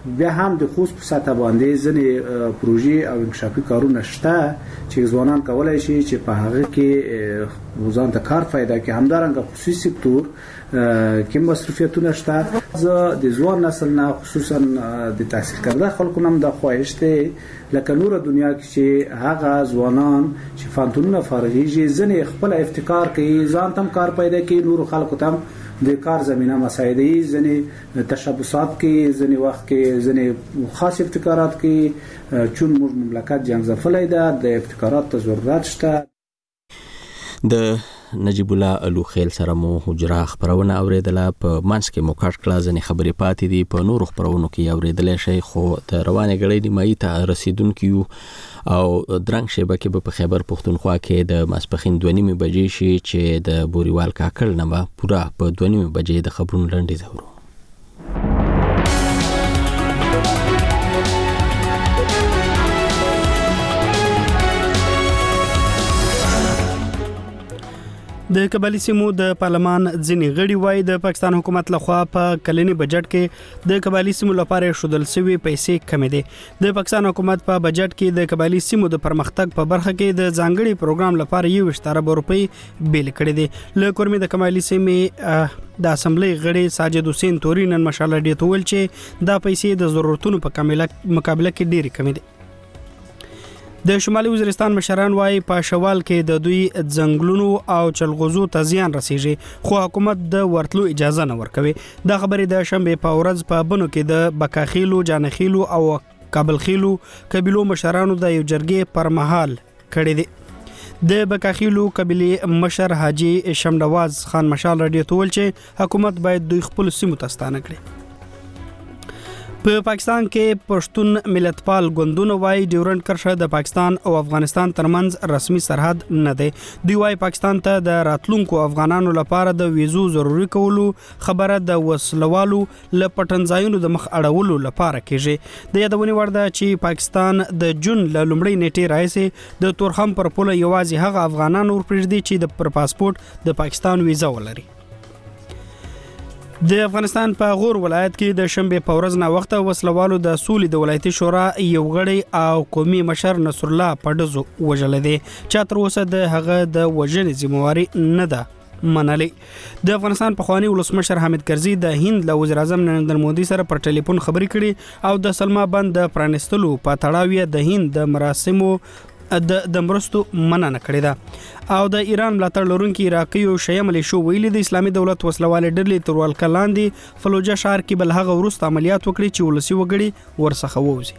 Speaker 14: بیا هم د خوست په سطح باندې ځینې پروژې او انکشافي کارونه شته چې ځوانان کولای شي چې په هغه کې ځان ته کار پیدا کړي. همدارنګه خصوصي سکتور کې مصرفیتونه شته. زه د ځوان نسل نه خصوصا د تحصیل کرده خلکو نه د خواهش ته لکه نور دنیا کې چې هغه ځوانان چې فانتونونه فارغېږي ځنې خپل ابتکار کوي، ځان تم کار پیدا کوي، نور خلکو تم د کار زمينه مساعدي، ځنې تشبثات کې، ځنې وخت کې ځنې خاص ابتکارات کې چون موږ مملکت جنگ ځپلی ده، د ابتکارات ته ضرورت شته.
Speaker 1: د نجیب الله الوخیل سره مو حجره خبرونه اوریدله، په منځ کې مو کټ کړه، ځنې خبرې پاتې دي په نورو خبرونو کې اوریدلی شئ، خو د روانې ګړۍ نیمایي ته رسیدونکي یو او درنګ شیبه کې په خیبر پښتونخوا کې د ماسپښین 2:30 بجې شي چې د بوریوال کاکړ نه به پوره په 2:30 بجې د خبرونو لنډیز اورو.
Speaker 2: د قبایلی سیمو د پارلمان ځینې غړي وایي د پاکستان حکومت لخوا په کلنی بجټ کې د قبایلی سیمو لپاره شودل شوی پیسې کم دي. د پاکستان حکومت په بجټ کې د قبایلی سیمو د پرمختګ په برخه کې د ځانګړي پروګرام لپاره 1 ارب روپۍ بیل کړي دي. له کورمې د قبایلی سیمې د اسمبلی غړي ساجد حسین توري نن مشاله ډی تول چې دا پیسې د ضرورتونو په مقابله کې ډېری کم دي. د شمالي وزیرستان مشران وايي په شوال کې د دوی ځنګلونو او چلغوزو ته زیان رسیږي، خو حکومت د ورتلو اجازه نه ورکوي. دا خبرې د شنبه په ورځ په بنو کې د بکاخیلو، جانخیلو او کابلخیلو قبیلو مشرانو د یو جرګې پر مهال کړې دي. د بکاخیلو قبیلې مشر حاجی شمنواز خان مشال رادیو تول چې حکومت باید دوی خپل سیمو ته ستانه کړي. په پاکستان کې پښتون ملتپال ګوندونه وايي ډیورنډ کرښه د پاکستان او افغانستان ترمنځ رسمي سرحد نه دی. دوی وايي پاکستان ته د راتلونکو افغانانو لپاره د ویزو ضروري کولو خبره د وسلوالو ل پټنځایونو د مخ اړولو لپاره کېږي. د یادونې وړ ده چې پاکستان د جون ل لومړۍ نیټې راځي د تورخم پر پوله یوازې هغه افغانان ورپرېږدي چې د پر پاسپورت د پاکستان ویزا ولري. د افغانستان په غور ولایت کې د شنبه په ورځ نه وخت وسلوالو د سولې د ولایتي شورا یو غړی او قومي مشر نصر الله پډزو وژل دي چې تر اوسه د هغه د وژنې ذمہواری نه ده منلي. د افغانستان پخوانی ولسمشر حامد کرزي د هند له وزیر اعظم نریندر مودي سره پر ټلیفون خبرې کړي او د سلما بند د پرانستلو په تړاو د هند د مراسمو د مرستو مننه کړې ده او د ایران ملاتړ لرونکي عراقي او شیعه ملیشو ویلي د اسلامي دولت وسلواله ډلې تر ولکه لاندې فلوجه ښار کې بل هغه وروسته عملیات وکړي چې ولسی وګړي ورڅخه ووځي.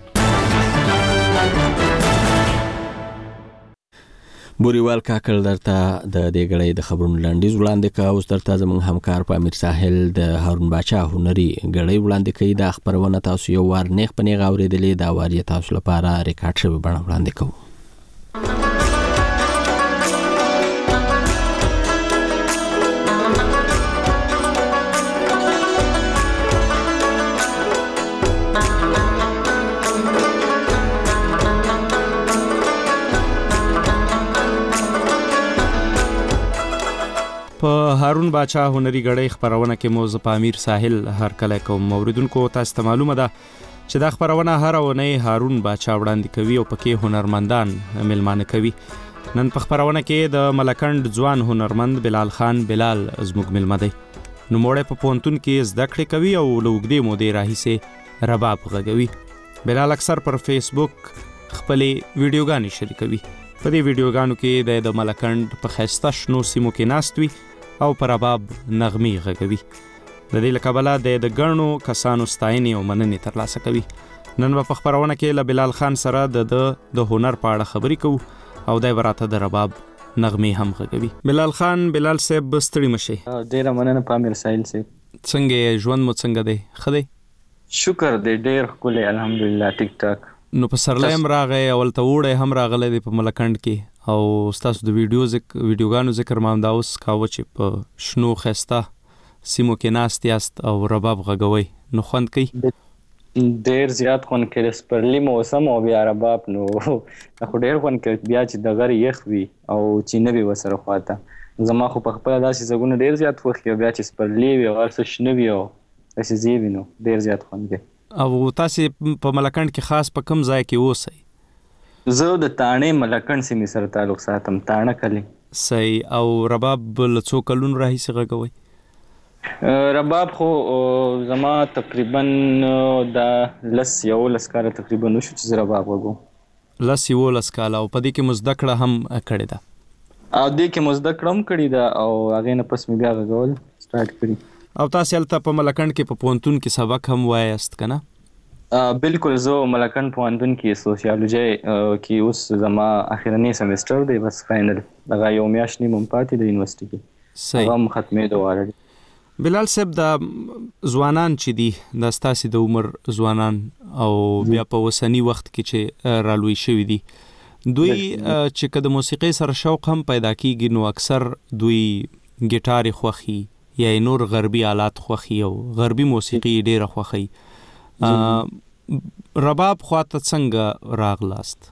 Speaker 1: بوریوال کاکل درته د دې غړې د خبرونو لاندیز وړاندې کا اوس درته زموږ همکار په امیر ساحل د هارون باچا هنري غړې وړاندې کوي. د خبرونه تاسو یو وار نیغ پنیغ اوریدلې دا وار تاسو لپاره ریکارډ شوی بڼه وړاندې کوو.
Speaker 15: په هارون باچا هنري غړې خبرونه کې موضوع په امیر ساحل هر کله کوم موریدونکو تاسو ته معلومه ده چې دا خبرونه هر ونه هارون باچا وړاندې کوي او پکې هنرمندان ملمانه کوي. نن په خبرونه کې د ملکند ځوان هنرمند بلال خان بلال زموږ ملمه دی. نو موړې په پونتون کې زده کړې کوي او لوګدې مودې راهیسه رباب غږوي. بلال اکثر پر فیسبوک خپل ویډیوګانې شریکوي. په دې ویډیوګانو کې د ملکند په خسته شنو سیمو کې ناست وي او پر رباب نغمې غږوي. د دې لکبله د ګڼو کسانو ستاینې او مننې ترلاسه کوي. نن په خبرونه کې له بلال خان سره د هنر په اړه خبرې کوو او دای براته د رباب نغمې هم غږوي. بلال خان بلال صاحب ستړي مشي.
Speaker 16: ډیره مننه په امیر ساحل صاحب.
Speaker 15: څنګه ژوند مو څنګه دی؟ ښه دی؟
Speaker 16: شکر دی ډیر ښکلی الحمدلله ټیک ټاک.
Speaker 15: نو په سرلایم راغی اول ته وړه هم راغله دی په ملکند کې او تاسو د ویډیوګانو ذکر ما هم دا اوس کاوه چې په شنو خسته سیمو کې ناست یاست او رباب غږوي. نو خوند کوي؟
Speaker 16: ډیر زیات خوند کوي. سپرلی موسم او بیا رباب نو خو ډیر خوند کوي. بیا چې د غر یخ وي او چې نه وي وسره خواته زما خو په خپل داسې زګونه ډیر زیات خوښ بیا چې سپرلی وي او ارس شنه وي او داسې زیوي نو ډیر زیات خوند کوي.
Speaker 15: او تاسو په ملکند کې خاص په کوم ځای کې اوسئ؟
Speaker 16: زه د تانې ملکند سیمې سره تعلق ساتم، تانه کلی.
Speaker 15: صحیح. او رباب له څو کلونو راهیسې غږوئ؟
Speaker 16: رباب خو زما تقریبا د 11 کاله تقریبا وشو چې زه رباب غږوم.
Speaker 15: 11 کاله. او په دې کې مو زده کړه هم کړې ده؟
Speaker 16: او دې کې مو زده کړه هم کړې ده او هغې نه پس مې بیا غږول سټارټ کړي.
Speaker 15: او تاسو هلته په ملکند کې په پوهنتون کې سبق هم وایاست که نه؟
Speaker 16: بالکل. زه ملکند پوهنتون کې سوسیالوجي کې اوس زما اخرنی سمستر دی، بس فاینل دغه یو میاشت نیمه پاتې د یونیورسيټي کې.
Speaker 15: صحیح.
Speaker 16: هغه هم ختمېدو غواړي.
Speaker 15: بلال صاحب، د ځوانان چې دي د ستاسې د عمر ځوانان او بیا په اوسني وخت کې چې رالوی شوي دي، دوی چې که د موسیقۍ سره شوق هم پیدا کیږي نو اکثر دوی ګیټار خوښي یا نور غربي آلات خوښي او غربي موسیقي ډیره خوښي. رباب خواته څنګه راغلاست؟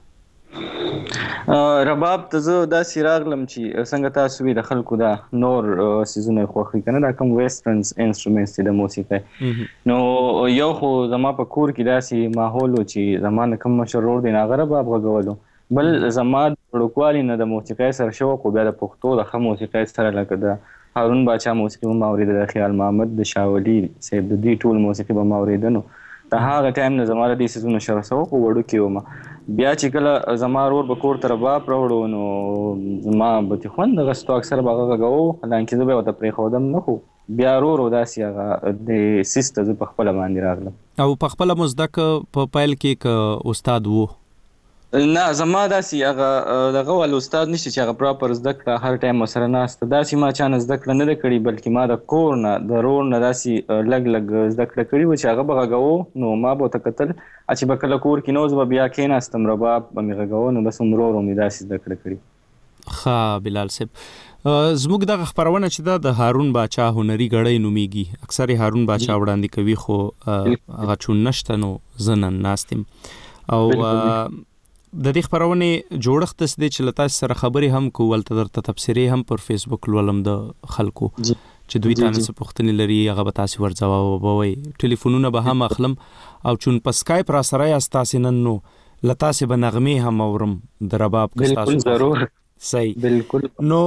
Speaker 16: رباب ته زه داسې راغلم چې څنګه تاسو وی د خلکو دا نور سیزونه خوښي کنه، دا کوم ویسټرنز انسټرومنټس دي د موسیقۍ. نو یو خو زما په کور کې داسې ماحول چې زما نه کوم مشر ورور دی هغه رباب غږولو، بل زما د وړوکوالي نه د موسیقۍ سره شوق او بیا د پښتو د ښه موسیقۍ سره لکه د هارون باچا موسیقي به ما اورېده، د خیال محمد، د شاولي صاحب، د دوی ټول موسیقي به ما اورېده. نو د هغه ټایم نه زما د دې سیزونو سره شوق وړوکی وم. بیا چې کله زما ورور به کور ته رباب راوړو نو زما به تې خوند غستو، اکثر به هغه غږوو، حالانکې زه به یې ورته پرېښودم نه، خو بیا ورو ورو داسې هغه د سیس ته زه په خپله باندې راغلم.
Speaker 15: او په خپله مو زده که په پیل کې که استاد و؟
Speaker 16: نه، زما داسې هغه دغه ول استاد نشته چې هغه پراپر زده کړه هر ټایم ورسره ناسته، داسې ما چا نه زده کړه نه ده کړې، بلکې ما د کور نه د ورور نه داسې لږ زده کړه کړې وه چې هغه به غږوو. نو ما به ورته کتل چې به کله کور کې نه زه به بیا کېناستم رباب به مې غږوو، نو بس ورو ورو مې داسې زده کړه کړې.
Speaker 15: ښه بلال صاحب، زموږ دغه خپرونه چې ده د هارون باچا هنري ګړی نومیږي، اکثر یې هارون باچا وړاندې کوي، خو هغه چون نشته نو زه نن ناست یم. او د دې خپرونې جوړښت داسې دی چې له تاسو سره خبرې هم کوو، هلته درته تبصرې هم پر فیسبوک لولم د خلکو چې دوی تا نه څه پوښتنې لري هغه به تاسې ورځوابوئ، ټلیفونونه به هم اخلم. او چون په سکایپ را سره یاست تاسې نن، نو له تاسې به نغمې هم اورم د رباب که ستاسو.
Speaker 16: ضرور.
Speaker 15: صحیح.
Speaker 16: بالکل.
Speaker 15: نو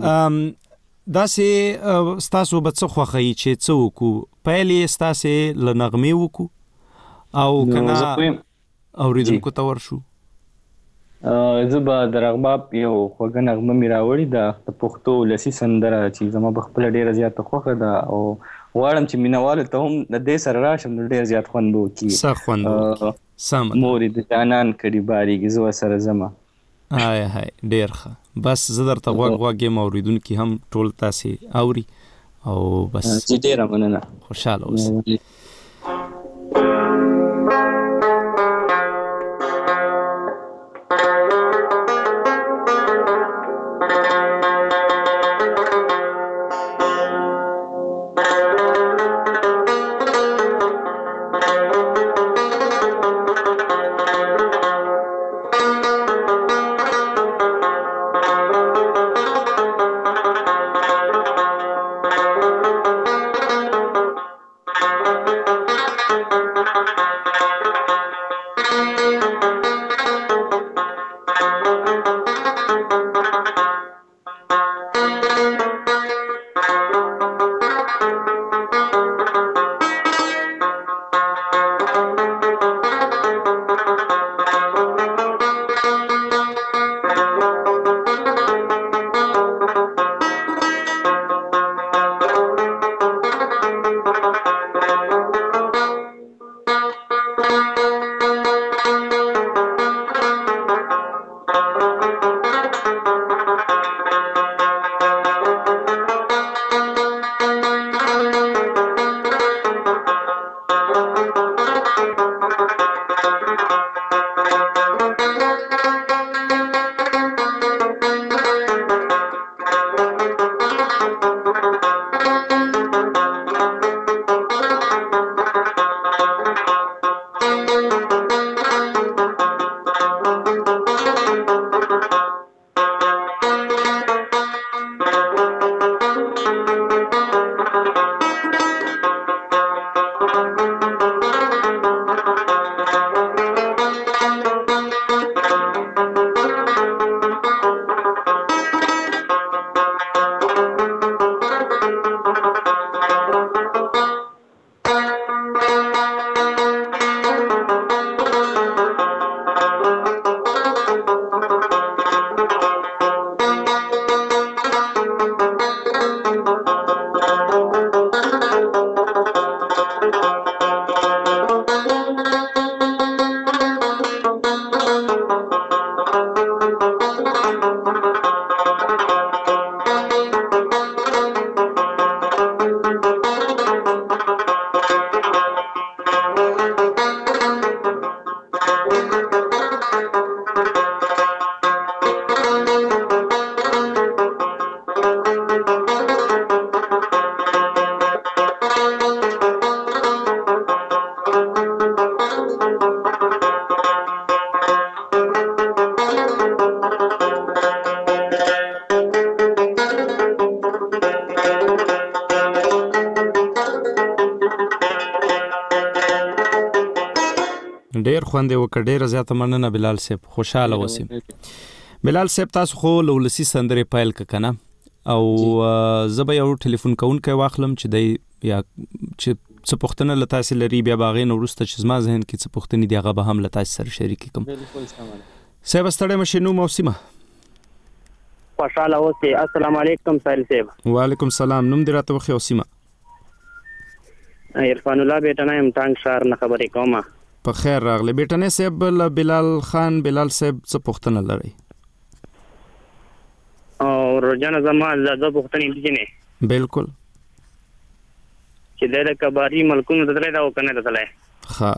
Speaker 15: داسې ستاسو به څه خوښوي چې څه وکړو؟ پیل یې ستاسې له نغمې وکړو او که نه اورېدونکو ته ورشو؟
Speaker 16: زه به د رباب یو خوږه نغمه مې راوړې د پښتو ولسي سندره چې زما په خپله ډېره زیاته خوښه ده او غواړم چې مینهوالو ته هم د دې سره راشم نو ډېر زیات خوند به وکړي.
Speaker 15: څه خوند وکړي؟ سمه
Speaker 16: مورې د جانان کړي بارېږي زه ورسره ځمه.
Speaker 15: های ډېر ښه. بس زه درته غوږ یم، اورېدونکي هم ټول تاسې اوري او بس.
Speaker 16: ډېره مننه.
Speaker 15: خوشحاله اوسئ. ډیر خوندې وکړ، ډیره زیاته مننه بلال صاحب، خوشاله اوسئ. بلال صاحب تاسو خو لولسی سندرې پیل کنه او زه به یو ټلیفون کوونکی واخلم چې دی یا چې څه پوښتنه له تاسو لري، بیا باغې نو وروسته چې زما ذهن کې څه پوښتنې دي هغه به هم له تاسو سره شریک کړم. صاحب ستړی مشې، نوم او سیمه؟
Speaker 17: خوشاله اوسئ. السلام علیکم سایل صاحب.
Speaker 15: وعلیکم السلام. نوم دې راته وښیه او سیمه؟
Speaker 17: عرفان الله بیٹنه ام ټانګ شهر نه خبرې کوم.
Speaker 15: په خیر راغلی بیٹنه صاحب. بلال خان بلال صاحب څه پوښتنه لري؟
Speaker 17: او روزانه زما زړه پوښتنې دي نه
Speaker 15: بالکل
Speaker 17: چې د کباري ملکونو د درې دا وکنه دتلای
Speaker 15: ها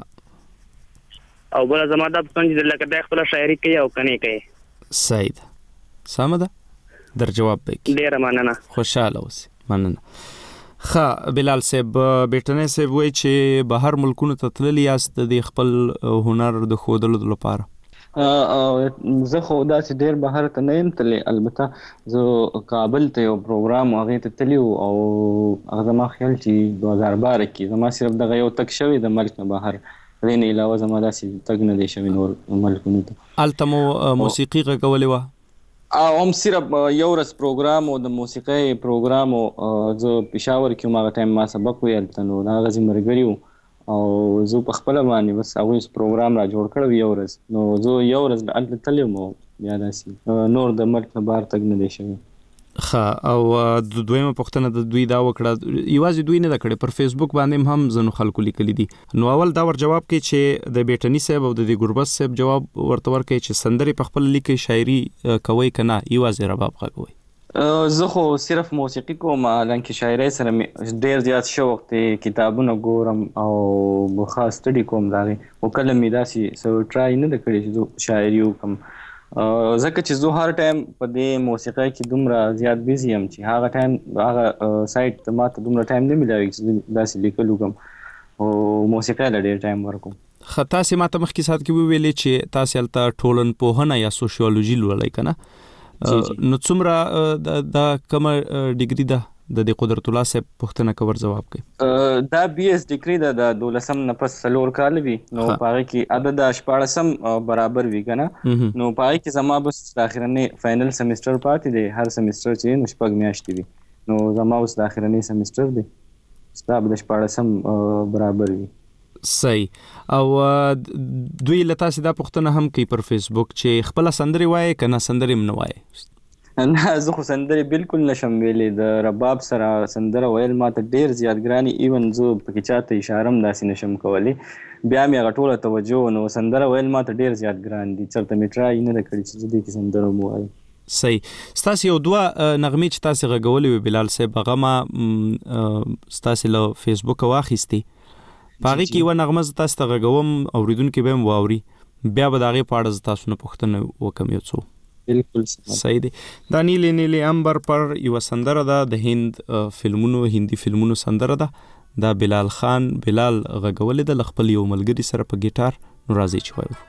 Speaker 17: او بل زما د پښتون چې لکه د خپل شاعري کوي او کني کوي.
Speaker 15: سید سمده در جواب به
Speaker 17: ډیر مننه،
Speaker 15: خوشاله اوسئ. مننه. ها بلال صاحب بیٹنه صاحب وای چې بهر ملکونو ته تللی یاست د خپل هنر د ښودلو لپاره؟
Speaker 16: زه خو داسې ډیر بهر ته نه یم تللی، البته زه کابل ته یو پروګرام هغې ته تللی او هغه زما خیال چې 2012 کې زما صرف دغه یو تګ شوی د ملک نه بهر، دې نه علاوه زما داسې تګ نه دی شوی نور ملکونو ته.
Speaker 15: هلته مو موسیقي غږولې وه؟
Speaker 16: او هم صرف یو ورځ پروګرام او د موسیقۍ پروګرام او زه پېښور کې هغه ټایم ما سبق ویل ته نو هغه زه ملګري وو او زه په خپله باندې بس هغوی پروګرام را جوړ کړی یو ورځ، نو زه یو ورځ هلته تللی وم او بیا داسې نور د ملک نه بهر تګ نه دی شوی.
Speaker 15: ښه او دویمه پوښتنه د دوی دا وکړه، یوازې دوی نه ده کړې، پر فیسبوک باندې هم ځینو خلکو لیکلي دي، نو اول دا ور جواب کوي چې د بیټني صاحب او د ګربز صاحب جواب ورته ورکوي چې سندرې په خپل لیکي شاعري کوي که نه یوازې رباب غږوي؟
Speaker 16: زه خو صرف موسیقي کوم، حالانکه شاعرۍ سره ډیر زیات شوق دی، کتابونه ګورم او خاص سټډي کوم د هغې، خو کله مې داسې څه ټرای نه ده کړې چې زه شاعري وکړم، ځکه چې زه هر ټایم په دې موسیقۍ کې دومره زیات بیزي یم چې هغه ټایم هغه سایټ ته ما ته دومره ټایم نه میلاوي چې داسې لیکل وکړم او موسیقۍ له ډېر ټایم ورکوم.
Speaker 15: ښه تاسې ما ته مخکې ساعت کې وویلې چې تاسې هلته ټولنپوهنه یا سوشیولوژي لولئ که نه، نو څومره دا کومه ډیګري ده د قدرت الله صاحب پوښتنه کور جواب کوي؟
Speaker 16: دا بی ایس ډیګري ده، د 12 نه پس 4 کال وي، نو په هغې کې عدد 14 برابر وي که نه، نو په هغې کې زما بس د اخرنۍ فاینل سمیسټر پاتې دی، هر سمیسټر چې نو 6 میاشتې وي، نو زما اوس د اخرنۍ سمیسټر دی، ستا به د 14 برابر وي.
Speaker 15: صحیح. او دوی له تاسې دا پوښتنه هم کوي پر فیسبوک چې خپله سندرې وایې که نه سندرې هم نه وایې؟
Speaker 16: نه زه خو سندرې بالکل نشم ویلی، د رباب سره سندره ویل ما ته ډېر زیات ګرانې، ایون زه پکې چاته اشاره هم داسې نشم کولی، بیا مې هغه ټوله توجه نو سندره ویل ما ته ډېر زیات ګران دي، چېرته مې ټرای نه ده کړې چې زه دې کې سندره ووایم.
Speaker 15: صحیح. ستاسې یو دوه نغمې چې تاسې غږولې وې بلال صاحب، هغه ما ستاسې له فیسبوکه واخیستې، په هغې کې یوه نغمه زه تاسې ته غږوم، اورېدونکي به هم واوري، بیا به د هغې په اړه زه تاسو نه پوښتنه وکړم یو څو.
Speaker 16: بالکل
Speaker 15: صحیح دی. دا نیلې نیلې امبر پر یوه سندره ده، د هند فلمونو هندي فلمونو سندره ده، دا بلال خان بلال غږولې ده له خپل یو ملګري سره په ګیټار، نو راځئ چې وایو.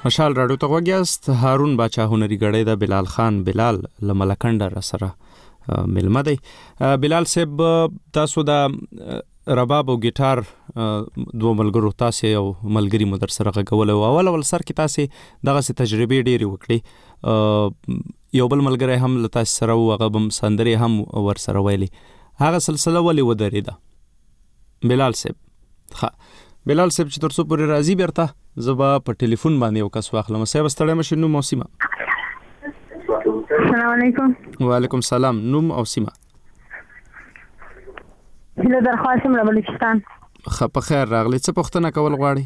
Speaker 15: مشال راډیو ته وګیاست. هارون باچا هنري غړی د بلال خان بلال لملکندر سره ملمه دی. بلال صاحب تاسو د رباب او ګیټار دوه ملګرو تاسو او ملګری مو در سره غوول او اول سر کې تاسو دغه سي تجربه ډېری وکړي. یو بل ملګری هم لتا سره او غبم سندري هم ور سره ویلي. هغه سلسله ولې ودرېده بلال صاحب؟ بلال صاحب چې تر څو پورې راضي بیرته زبا په ټلیفون باندې یو کس واخلم. صاحب ستړی مشي. نوم او سیمه؟
Speaker 18: السلام علیکم.
Speaker 15: وعلیکم السلام. نوم او سیمه؟
Speaker 18: هله درخواستم له بلوچستان.
Speaker 15: په خیر راغلی. څه پوښتنه کول غواړي؟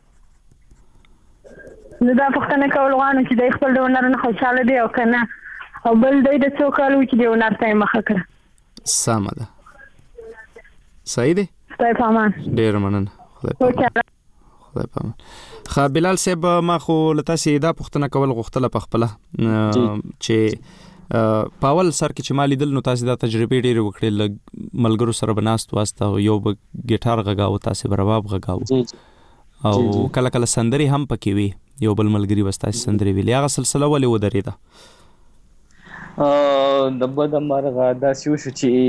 Speaker 18: زه دا پوښتنه کول غواړم چې د خپل ډونر نه خوشاله دی او کنه او بل د څو کالو چې ډونر ته مخه کړه.
Speaker 15: سمه ده. صحیح دی.
Speaker 18: خدای پامان.
Speaker 15: ډیر مننه. خدای پامان. خا بلال صاحب ما خو لته سي دا پوښتنه کول غوښتله په خپل چې پاول سر کې چې مالي دل نو تاسو دا تجربه ډیره وکړل ملګرو سره بناست واسطه یو ګیټار غږاو تاسو برباب غږاو او کله کله سندري هم پکې وي یو بل ملګری واسطه سندري ویل هغه سلسله ولې ودرېده؟
Speaker 16: د بد مرغه دا شو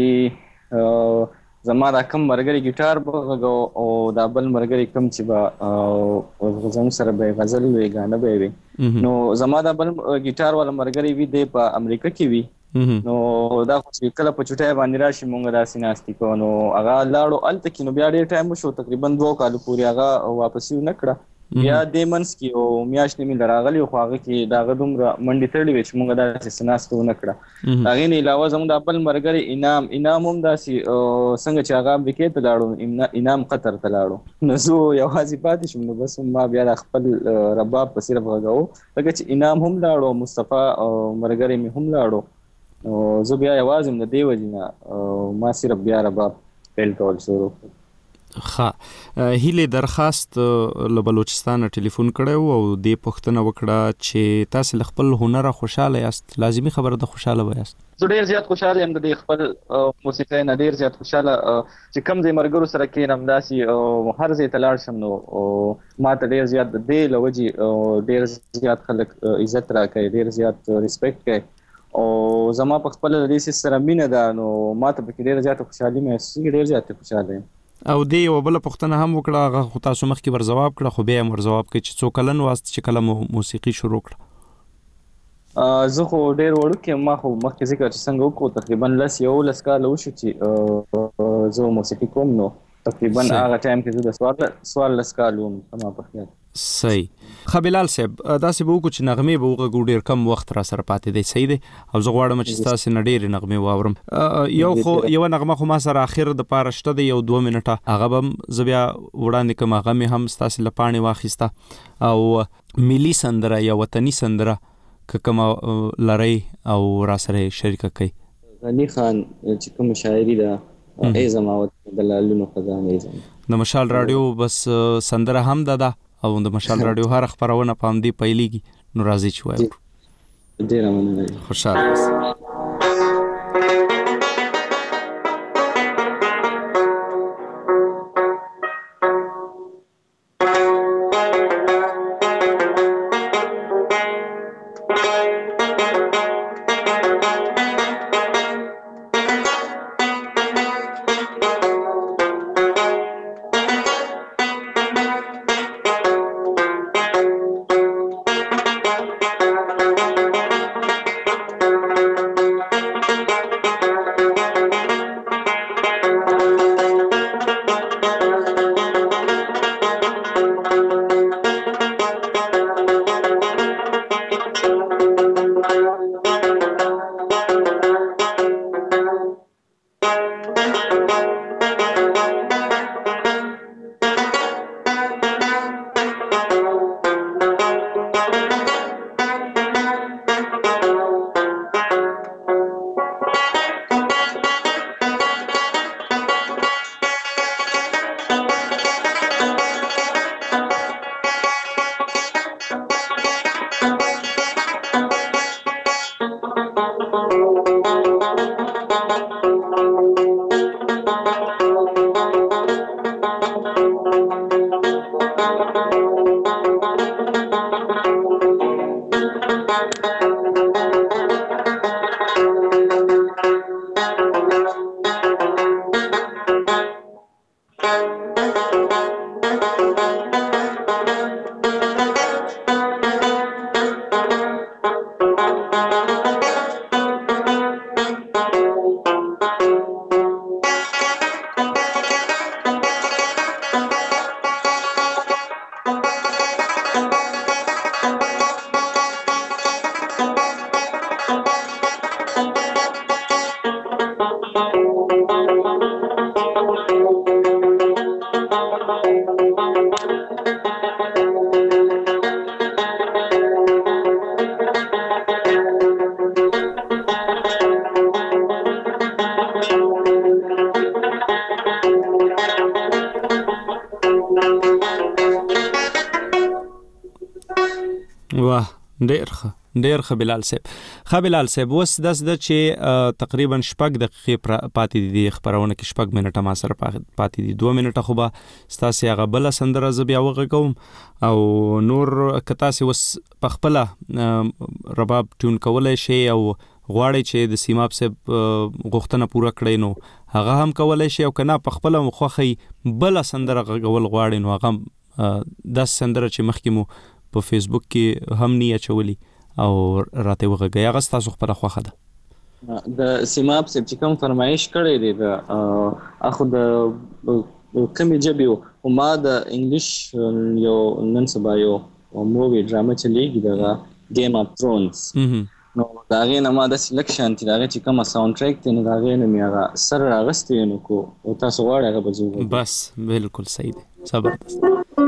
Speaker 16: چې زما دا کم مرګري ګیټار بغاو او دا بل مرګري کم چې با غزم سره به غزل وی غانه به وي نو زما دا بل ګیټار ولا مرګري وی دی په امریکا کې وی نو دا خو کله په چټای باندې راشي مونږ دا سیناستي کو نو هغه لاړو الته کې نو بیا ډېر ټایم شو تقریبا 2 کال پورې هغه واپس یو نکړه بیا د منس کې او میاشتې مې لراغلی خو هغه کې دا غدوم منډي تړلې وي چې مونږ دا سیناستو نکړه هغه نه علاوه زموږ د خپل مرګري انعام هم داسي څنګه چې هغه امریکا ته لاړو انعام قطر ته لاړو نو زه یوازې پاتې شوم نو بس ما بیا د خپل رباب په صرف غږاو لکه چې انعام هم لاړو مصطفی مرګري مې هم لاړو نو زه بیا یوازې د دې وجنه ما صرف بیا رباب پیل کول شروع
Speaker 15: خا هیله درخواست له بلوچستان ټلیفون کړو او د پښتنه وکړه چې تاسو خپل هنر خوشاله یاست لازمی خبره ده خوشاله وایاست.
Speaker 16: زه ډیر زیات خوشاله یم د خپل موسیقي نه ډیر زیات خوشاله چې کم ځای مرګرو سره کېنم داسي هر ځای ته لاړ شم نو ما ته ډیر زیات د لوجي ډیر زیات خلک عزت راکړي ډیر زیات ریسپیکټ کوي او زما په خپل د دې سره مینه ده نو ما ته په ډیر زیات خوشحالي مې ډیر زیات خوشاله یم.
Speaker 15: او دی یو بل پښتنه هم وکړه هغه خو تاسو مخکې ور جواب کړه خو به مر جواب کړي چې څو کلن واسط چې کلم موسیقي شروع کړه؟
Speaker 16: زه خو ډیر وړو کې ما خو مخکې ذکر چې څنګه وکړو تقریبا 10 کال وشو چې زه موسیقي کوم نو تقریبا هغه ټایم کې زه د سوال کال وم ما په خیال.
Speaker 15: صحیح. خبلال صاحب داسې به وکړو چې نغمې به وغږو ډېر کم وخت را سره پاتې دی صحیح دی او زه غواړم چې تاسو نه ډېرې نغمې واورم یو نغمه خو ما سره اخر د پاره شته دی یو 2 منټه هغه به زه بیا وړاندې کوم هغه مې هم ستاسو له پاڼې واخیسته او ملي سندره یا وطني سندره که کوم لړۍ او را سره شریکه کوي.
Speaker 16: غنی خان چې کوم شاعري ده ای زما د لالونو خزانه ای زما
Speaker 15: د مشال رادیو بس سندره هم ده او د مشال رادیو هر خبرونه پام دی پیلېږي نو راځي چې وایو.
Speaker 16: ډیر مننه.
Speaker 15: خوشاله اوسئ. ډیر ښه بلال صاحب وس داس د چې تقریبا شپږ دقیقې پاتې دي خبرونه کې شپږ منټه ما سره پاتې دي 2 منټه خو به ستاسو هغه بل سندره ز بیا وغږوم او نور کتاسي وس پخپله رباب ټون کولای شي او غواړي چې د سیماب صاحب غوښتنه پوره کړي نو هغه هم کولای شي او کنه پخپله مخخي بل سندره غول غواړي نو هغه د سندره چې مخکې مو په فیسبوک کې هم نه اچولي او راته وغږی هغه تاسو خپل خوخه ده
Speaker 16: د سیماب صاحب چې کوم فرمایش کړی دی د اخو د کمی جبیو او ما د انګلیش یو نن سبا یو مووی ډراما چلیږي د گیم اف ترونز نو دا غي نه ما د سلیکشن چې دا چې کوم ساوند ټریک دی نو دا غي نه میغه سر راغستې نو کو او تاسو غواړئ هغه بزو
Speaker 15: بس بالکل صحیح دی زبردست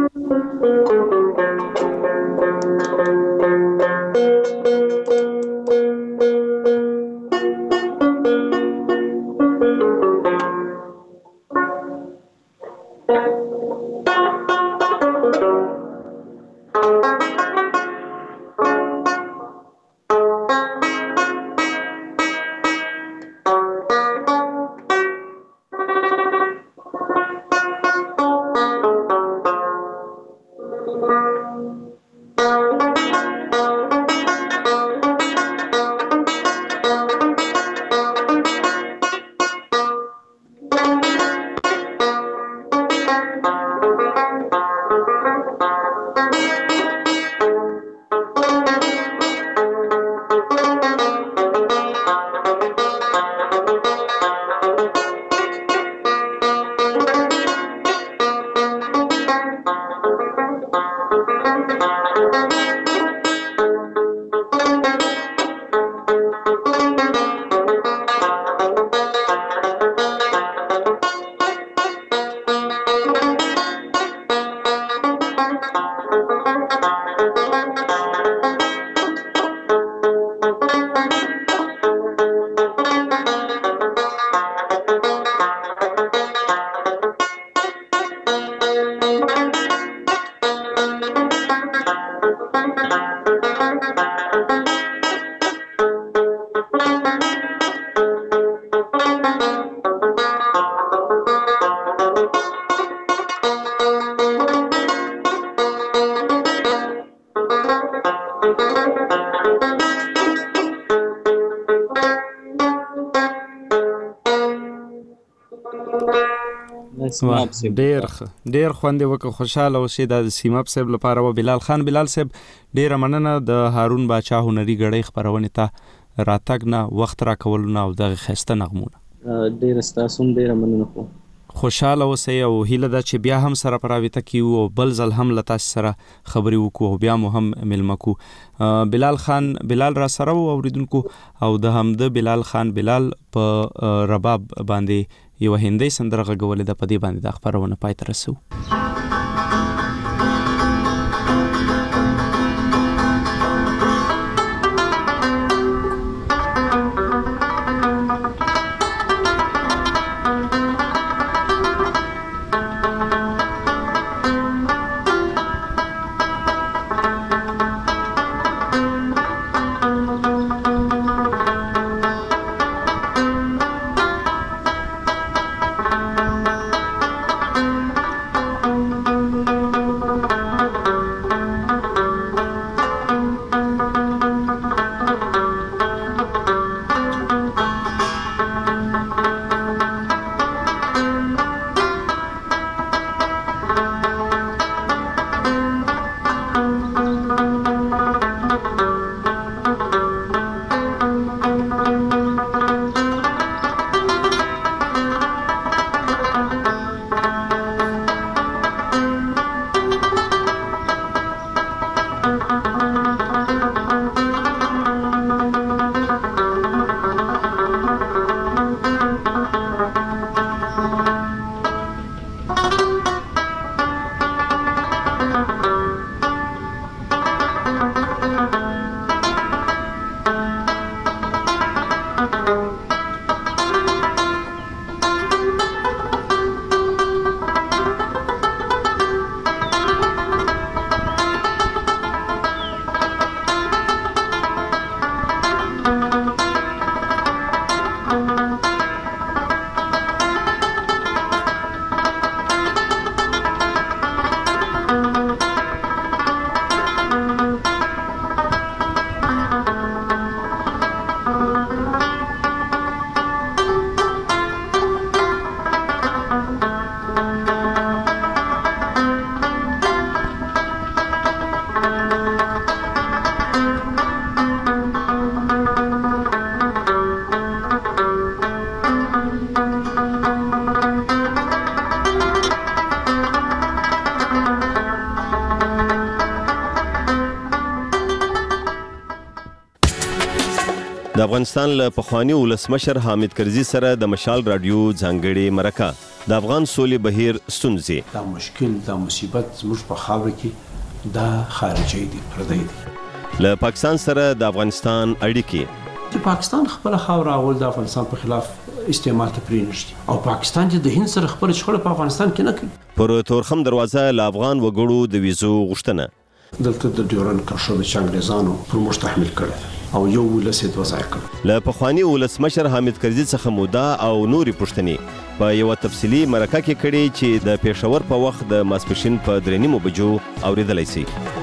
Speaker 15: ډیر خوند وکړ خوشاله اوسې د سیماب صاحب لپاره و بلال صاحب ډیر مننه د هارون باچا هنري غړې خبرونه ته راتګ نه وخت را کولونه او د خسته نغمونه
Speaker 16: ډیر ستاسو ډیر مننه
Speaker 15: خوشاله اوسې او هیله ده چې بیا هم سره پراويته کیو او بل ځل هم لتا سره خبري وکړو او بیا مو هم ملمکو بلال را سره اوریدونکو او د هم د بلال په رباب باندې یو هندي سندره غوولې د پدی باندې د خبرونه پای تر رسو
Speaker 19: د افغانستان له پخوانی ولسمشر حامد کرزي سره د مشال رادیو ځانګړي مرکه د افغان سولې بهیر ستونزې
Speaker 20: دا مشکل دا مصیبت زموږ په خاوره کې دا خارجي دي پردي دي
Speaker 19: له پاکستان سره د افغانستان اړیکې
Speaker 20: چې پاکستان خپل خاوره اول د افغانستان په خلاف استعمال ته پرېنشتي او پاکستان چې د هند سره خپل شخړه په افغانستان کې نه کوي
Speaker 19: پر تورخم دروازه له افغان وګړو د ویزو غوښتنه
Speaker 20: دلته د ډیورن کرښه د انګریزانو پر موږ تحمیل کړه او یو ولسید وځای کړ
Speaker 19: له پخوانی ولسمشر حامد کرزي څخه مودا او نوري پښتني په یو تفصیلی مرکه کې کړي چې د پېښور په وخت د ماسپښین په 3:30 بجو اوریدلای شي